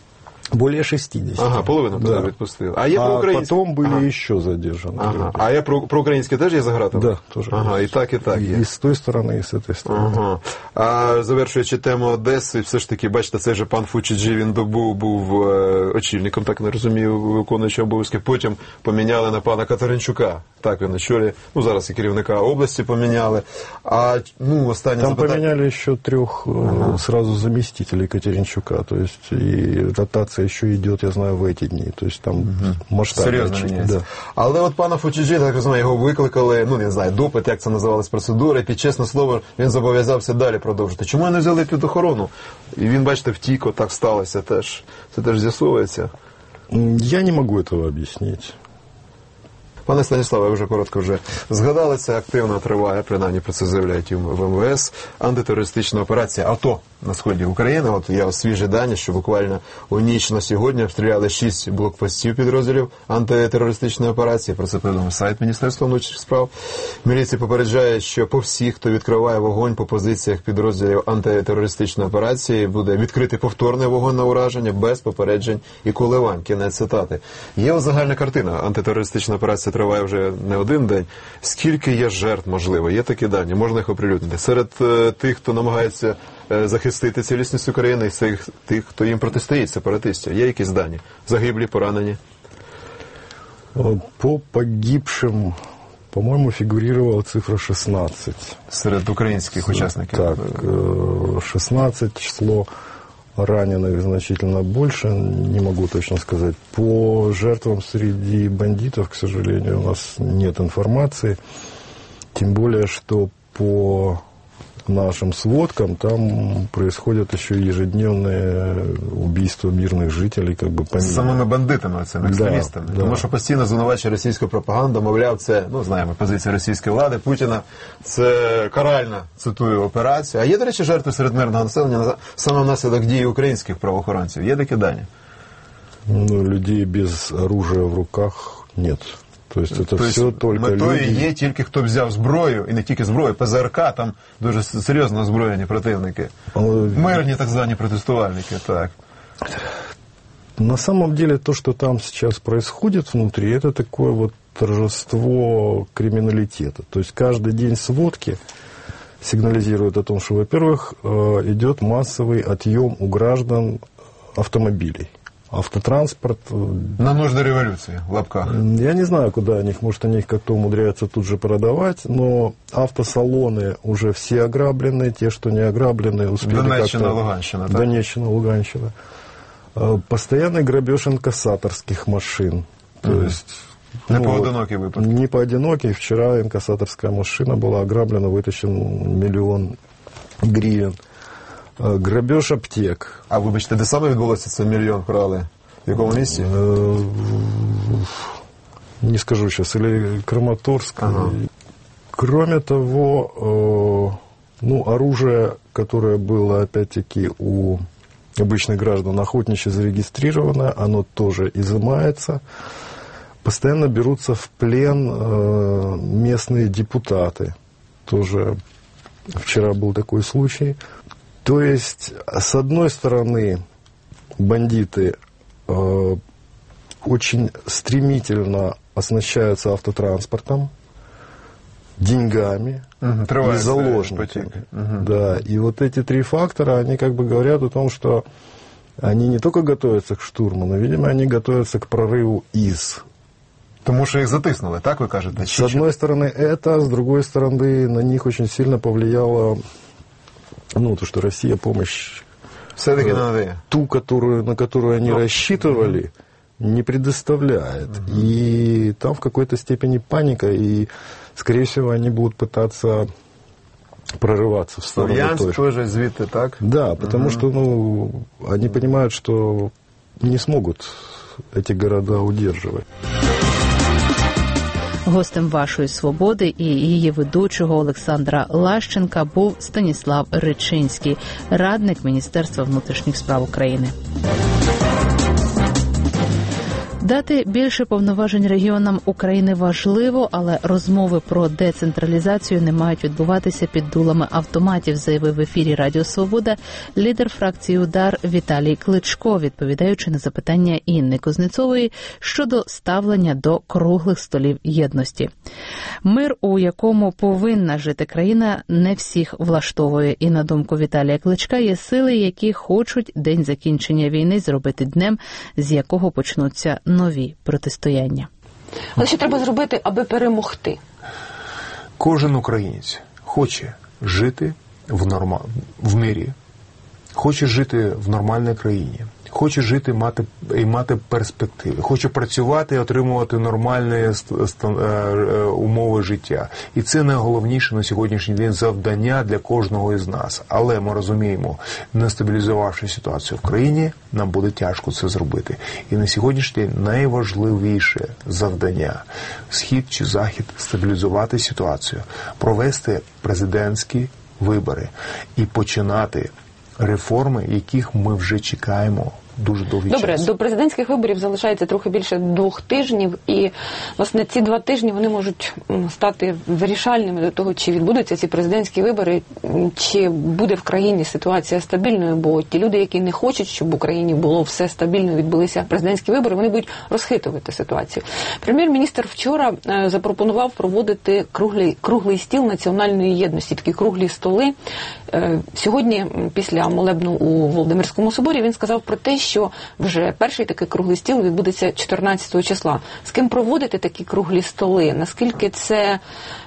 Более 60. Ага, половину туди відпустили. А є проукраїнські? Потом были еще задержаны. Ага. А є проукраїнські теж є за ґратами? Да, тоже. Ага, і так є. И с той стороны, и с этой стороны. Ага. А завершуючи тему Одеси, все ж таки, бачите, цей же пан Фучіджі, він добу був очільником, так не розумію, виконуючи обов'язки. Потім поміняли на пана Катеринчука. Так, він очолює. Ну, зараз і керівника області поміняли. А, ну, останнє там запитання. поменяли еще 3 сразу заместителей Катеринчука. То есть, и ротация еще идет, я знаю, в эти дни. То есть, там масштаб. Серйозно міняється. Да. Але от пана Фучіджі, так розумію, його викликали, ну, не знаю, допит, як це називалось, процедура, під чесне слово, він зобов'язався далі продовжити. Чому не взяли під охорону? І він, бачите, втік, отак сталося теж. Це теж з'ясовується. Я не можу цього об'яснити. Пане Станіславе, ви вже коротко згадали, це активно триває, принаймні про це заявляють і в МВС, антитерористична операція АТО на сході України. От є свіжі дані, що буквально у ніч на сьогодні обстріляли 6 блокпостів підрозділів антитерористичної операції. Про це повідомив сайт Міністерства внутрішніх справ. Міліція попереджає, що по всіх, хто відкриває вогонь по позиціях підрозділів антитерористичної операції, буде відкритий повторний вогонь на ураження без попереджень і коливань. Кінець цитати. Є загальна картина. Антитерористична операція триває вже не один день. Скільки є жертв, можливо? Є такі дані? Можна їх оприлюднити? Серед тих, хто намагається захистити цілісність України, і серед тих, хто їм протистоїть, сепаратистів. Є якісь дані? Загиблі, поранені? По погибшим, по-моему, фигурировала цифра 16. Серед українських учасників? Так, 16 число. Раненых значительно больше, не могу точно сказать. По жертвам среди бандитов, к сожалению, у нас нет информации. Тем более, что по нашим сводкам там происходят еще ежедневные убийства мирных жителей, как бы помимо. З самими бандитами, цими екстремістами. Да, тому що постійно звинувачує російську пропаганду, мовляв, це, ну, знаємо, позиція російської влади, Путіна, це каральна, цитую, операція. А є, до речі, жертви серед мирного населення саме внаслідок дії українських правоохоронців? Є такі дані? Ну, людей без оружия в руках нет. То есть это все только метою люди. є тільки хто взяв зброю, і не тільки зброю, ПЗРК, там дуже серйозно озброєні противники. Мирні так звані протестувальники, так. На самом деле то, что там сейчас происходит внутри, это такое вот торжество криминалитета. То есть каждый день сводки сигнализирует о том, что, во-первых, идет массовый отъем у граждан автомобилей. Автотранспорт. На нужды революции, в лапках. Я не знаю, куда они их, может, они их как-то умудряются тут же продавать, но автосалоны уже все ограблены, те, что не ограблены, успели Донеччина, Луганщина, так? Донеччина, Луганщина. Постоянный грабеж инкассаторских машин. То есть... Не поодинокий выпадок. Не поодинокий. Вчера инкассаторская машина была ограблена, вытащен 1 миллион гривен. Грабеж аптек. А вибачте, де саме відбулося це 1 мільйон крали? В якому місці? Не скажу сейчас. Или Краматорск. Ага. Кроме того, ну, оружие, которое было, опять-таки, у обычных граждан охотничьи зарегистрировано, оно тоже изымается. Постоянно берутся в плен местные депутаты. Тоже вчера был такой случай. То есть, с одной стороны, бандиты очень стремительно оснащаются автотранспортом, деньгами и заложниками. Да, и вот эти 3 фактора, они как бы говорят о том, что они не только готовятся к штурму, но, видимо, они готовятся к прорыву из. Тому що їх затиснули, так ви кажете? С одной стороны это, с другой стороны на них очень сильно повлияло, ну, то, что Россия помощь, ту, на которую они рассчитывали, не предоставляет. И там в какой-то степени паника, и, скорее всего, они будут пытаться прорываться в сторону той. Тоже звідти, так? Да, потому что, ну, они понимают, что не смогут эти города удерживать. Гостем вашої «Свободи» і її ведучого Олександра Лащенка був Станіслав Ричинський, радник Міністерства внутрішніх справ України. Дати більше повноважень регіонам України важливо, але розмови про децентралізацію не мають відбуватися під дулами автоматів, заявив в ефірі Радіо Свобода лідер фракції «Удар» Віталій Кличко, відповідаючи на запитання Інни Кузнєцової щодо ставлення до круглих столів єдності. Мир, у якому повинна жити країна, не всіх влаштовує. І, на думку Віталія Кличка, є сили, які хочуть день закінчення війни зробити днем, з якого почнуться нові протистояння. Але що треба зробити, аби перемогти? Кожен українець хоче жити в мирі, хоче жити в нормальній країні, хоче жити мати перспективи, хоче працювати і отримувати нормальні умови життя. І це найголовніше на сьогоднішній день завдання для кожного із нас. Але ми розуміємо, не стабілізувавши ситуацію в країні, нам буде тяжко це зробити. І на сьогоднішній день найважливіше завдання – Схід чи Захід – стабілізувати ситуацію, провести президентські вибори і починати реформи, яких ми вже чекаємо дуже довгий час. Добре, до президентських виборів залишається трохи більше 2 тижнів, і, власне, ці 2 тижні вони можуть стати вирішальними до того, чи відбудуться ці президентські вибори, чи буде в країні ситуація стабільною, бо ті люди, які не хочуть, щоб в Україні було все стабільно, відбулися президентські вибори, вони будуть розхитувати ситуацію. Прем'єр-міністр вчора запропонував проводити круглий стіл національної єдності, такі круглі столи. Сьогодні, після молебну у Володимирському соборі, він сказав про те, що вже перший такий круглий стіл відбудеться 14 числа. З ким проводити такі круглі столи? Наскільки це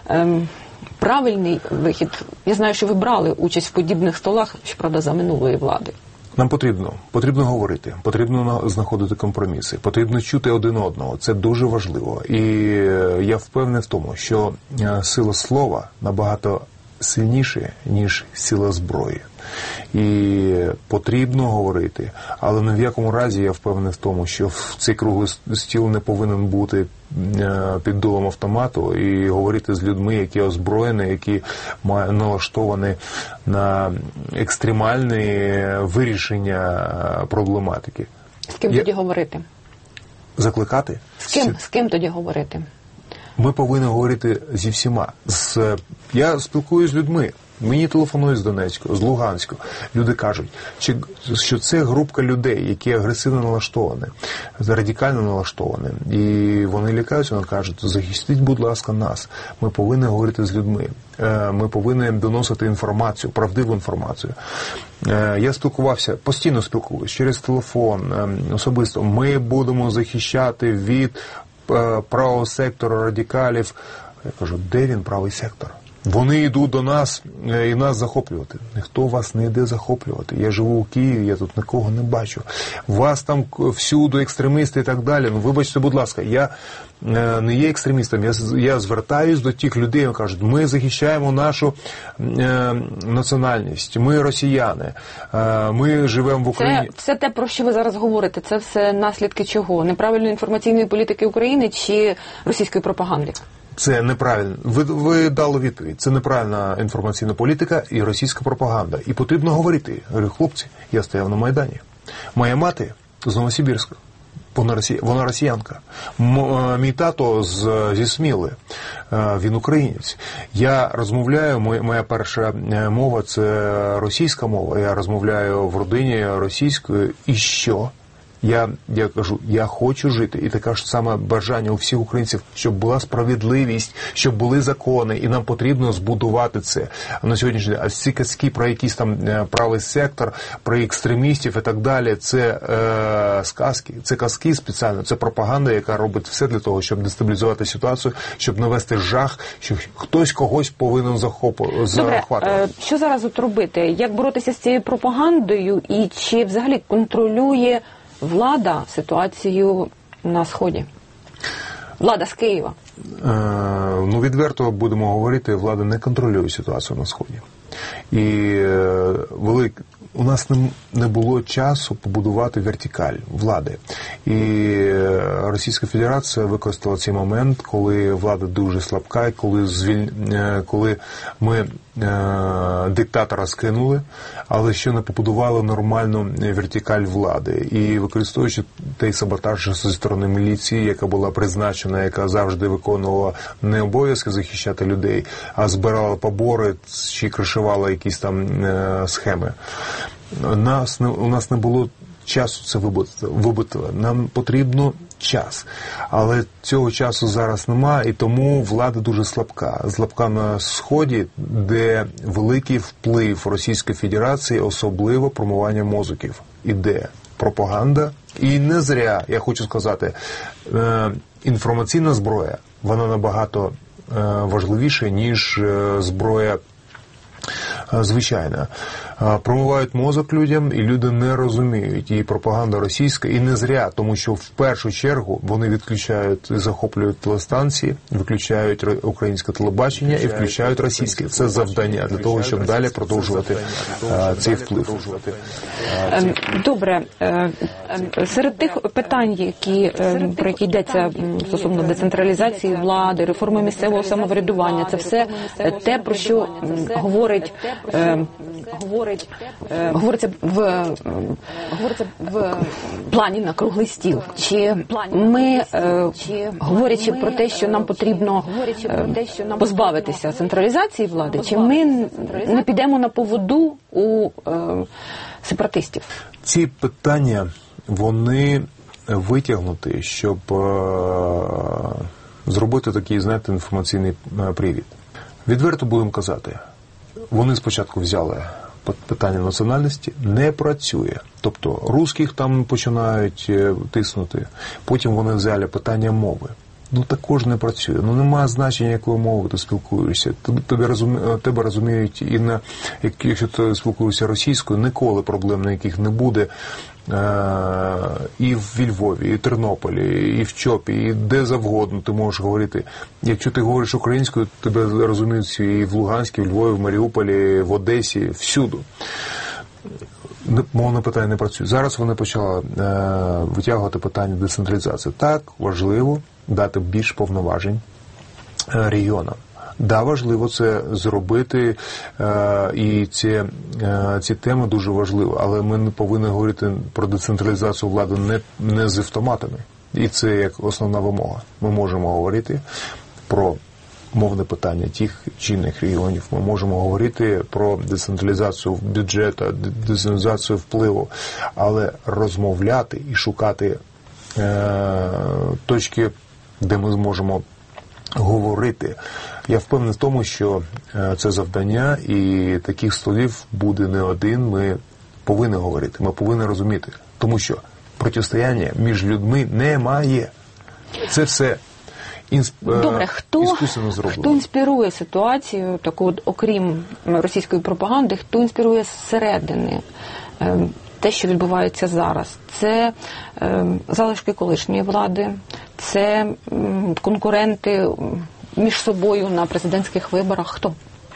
правильний вихід? Я знаю, що ви брали участь в подібних столах, щоправда, за минулої влади. Нам потрібно говорити, потрібно знаходити компроміси, потрібно чути один одного. Це дуже важливо. І я впевнений в тому, що сила слова набагато сильніше, ніж сила зброї. І потрібно говорити, але ні в якому разі я впевнений в тому, що цей круглий стіл не повинен бути під дулом автомату і говорити з людьми, які озброєні, які налаштовані на екстремальне вирішення проблематики. З ким тоді говорити? Закликати? З ким тоді говорити? Ми повинні говорити зі всіма. Я спілкуюся з людьми. Мені телефонують з Донецька, з Луганська. Люди кажуть, що це група людей, які агресивно налаштовані, радикально налаштовані. І вони лякаються, вони кажуть, захистіть, будь ласка, нас. Ми повинні говорити з людьми. Ми повинні доносити інформацію, правдиву інформацію. Я постійно спілкуюся через телефон, особисто. Ми будемо захищати від правого сектора радикалів. Я кажу, де він, правий сектор? Вони йдуть до нас і нас захоплювати. Ніхто вас не йде захоплювати. Я живу у Києві, я тут нікого не бачу. Вас там всюди екстремісти і так далі. Ну, вибачте, будь ласка, я не є екстремістом. Я звертаюсь до тих людей, які кажуть, ми захищаємо нашу національність, ми росіяни, ми живемо в Україні. Це все те, про що ви зараз говорите, це все наслідки чого? Неправильної інформаційної політики України чи російської пропаганди? Це неправильно. Ви дали відповідь. Це неправильна інформаційна політика і російська пропаганда. І потрібно говорити. Я говорю, хлопці, я стояв на Майдані. Моя мати з Новосибірська. Вона росіянка. Мій тато зі Сміли. Він українець. Я розмовляю, моя перша мова – це російська мова. Я розмовляю в родині російською. І що? Я кажу, я хочу жити, і таке ж саме бажання у всіх українців, щоб була справедливість, щоб були закони, і нам потрібно збудувати це. А на сьогоднішній день, а ці казки про якийсь там правий сектор, про екстремістів і так далі, це сказки, це казки спеціально, це пропаганда, яка робить все для того, щоб дестабілізувати ситуацію, щоб навести жах, що хтось когось повинен захоплювати. Добре, що зараз от робити? Як боротися з цією пропагандою і чи взагалі контролює влада ситуацію на Сході? Влада з Києва. Відверто будемо говорити, влада не контролює ситуацію на Сході. І у нас не було часу побудувати вертикаль влади. І Російська Федерація використала цей момент, коли влада дуже слабка, коли ми диктатора скинули, але що не побудували нормальну вертикаль влади. І використовуючи той саботаж зі сторони міліції, яка була призначена, яка завжди виконувала не обов'язки захищати людей, а збирала побори чи кришувала якісь там схеми. У нас не було часу це вибити. Нам потрібно час. Але цього часу зараз немає, і тому влада дуже слабка. Слабка на Сході, де великий вплив Російської Федерації, особливо промивання мозоків. Іде пропаганда. І не зря, я хочу сказати, інформаційна зброя, вона набагато важливіша, ніж зброя звичайна. Промивають мозок людям, і люди не розуміють. І пропаганда російська, і не зря, тому що в першу чергу вони відключають, захоплюють телестанції, виключають українське телебачення і включають російське. Це завдання для того, щоб далі продовжувати цей вплив. Добре. Серед тих питань, про які йдеться стосовно децентралізації влади, реформи місцевого самоврядування, це все те, про що говориться в плані на круглий стіл. Чи ми, говорячи про те, що нам потрібно позбавитися централізації влади, чи ми не підемо на поводу у сепаратистів? Ці питання, вони витягнуті, щоб зробити такий, знаєте, інформаційний привід. Відверто будемо казати, вони спочатку взяли питання національності, не працює. Тобто русських там починають тиснути, потім вони взяли питання мови. Також не працює. Немає значення, якою мовою ти спілкуєшся. Тебе розуміють, якщо ти спілкуєшся російською, ніколи проблем ніяких не буде. І в Львові, і в Тернополі, і в Чопі, і де завгодно ти можеш говорити. Якщо ти говориш українською, тебе розуміють і в Луганській, в Львові, в Маріуполі, в Одесі, всюди. Мовне питання не працює. Зараз вони почали витягувати питання децентралізації. Так, важливо дати більш повноважень регіонам. Да, важливо це зробити, і ці теми дуже важливі, але ми не повинні говорити про децентралізацію влади не з автоматами. І це як основна вимога. Ми можемо говорити про мовне питання тих чи інших регіонів. Ми можемо говорити про децентралізацію бюджету, децентралізацію впливу, але розмовляти і шукати точки, де ми зможемо говорити. Я впевнений в тому, що це завдання, і таких столів буде не один. Ми повинні говорити, ми повинні розуміти. Тому що протистояння між людьми немає. Це все Добре, хто інспірує ситуацію, таку, окрім російської пропаганди, хто інспірує зсередини те, що відбувається зараз? Це залишки колишньої влади, це конкуренти між собою на президентських виборах. Хто?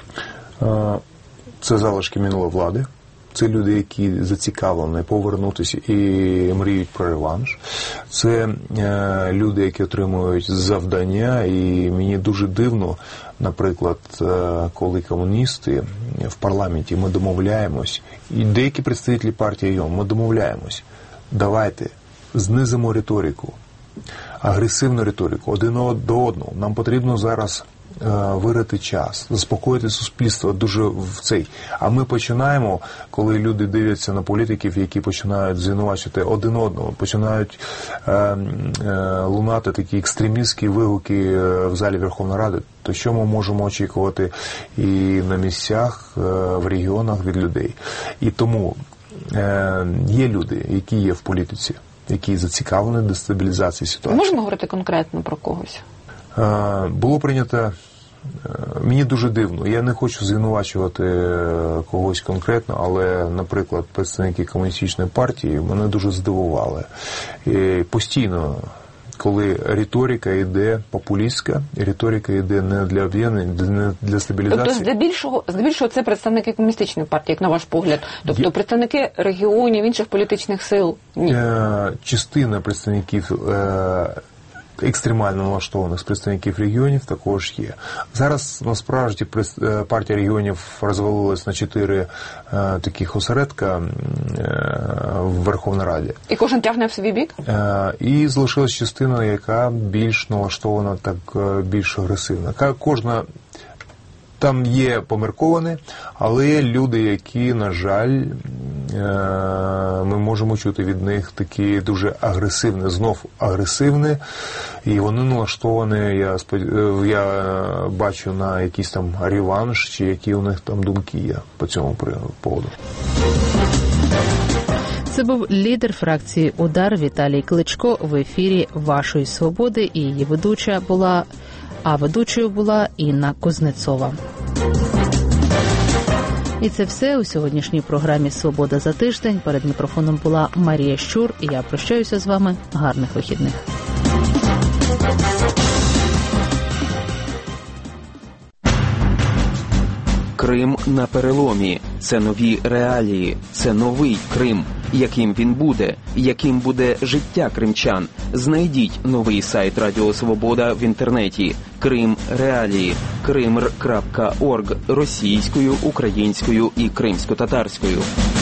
Це залишки минулої влади. Це люди, які зацікавлені повернутися і мріють про реванш. Це люди, які отримують завдання, і мені дуже дивно, наприклад, коли комуністи в парламенті, ми домовляємось, і деякі представники партії ЙОМ, ми домовляємось, давайте знизимо риторику, агресивну риторику один до одного. Нам потрібно зараз вирити час, заспокоїти суспільство дуже в цей. А ми починаємо, коли люди дивляться на політиків, які починають звинувачувати один одного, починають лунати такі екстремістські вигуки в залі Верховної Ради, то що ми можемо очікувати і на місцях, в регіонах від людей. І тому є люди, які є в політиці, які зацікавлені дестабілізації ситуації. Можемо говорити конкретно про когось? Було прийнято, мені дуже дивно, я не хочу звинувачувати когось конкретно, але, наприклад, представники комуністичної партії мене дуже здивували. І постійно, коли риторика йде популістська, риторика йде не для об'єднання, не для стабілізації. Тобто, здебільшого це представники комуністичної партії, як на ваш погляд? Тобто представники регіонів, інших політичних сил? Ні. Частина представників екстремально налаштованих з представників регіонів також є. Зараз, насправді, партія регіонів розвалилась на 4 таких осередка в Верховній Раді. І кожен тягне в свій бік? І залишилась частина, яка більш налаштована, так більш агресивна. Кожна там є помірковані, але люди, які, на жаль, ми можемо чути від них такі дуже агресивні, знов агресивні, і вони налаштовані, я бачу, на якийсь там реванш, чи які у них там думки є по цьому поводу. Це був лідер фракції «Удар» Віталій Кличко в ефірі «Вашої свободи», і її ведучою була Інна Кузнецова. І це все у сьогоднішній програмі «Свобода за тиждень». Перед мікрофоном була Марія Щур, і я прощаюся з вами. Гарних вихідних. Крим на переломі. Це нові реалії. Це новий Крим. Яким він буде? Яким буде життя кримчан? Знайдіть новий сайт Радіо Свобода в інтернеті. Крим Реалії. Krimr.org російською, українською і кримсько-татарською.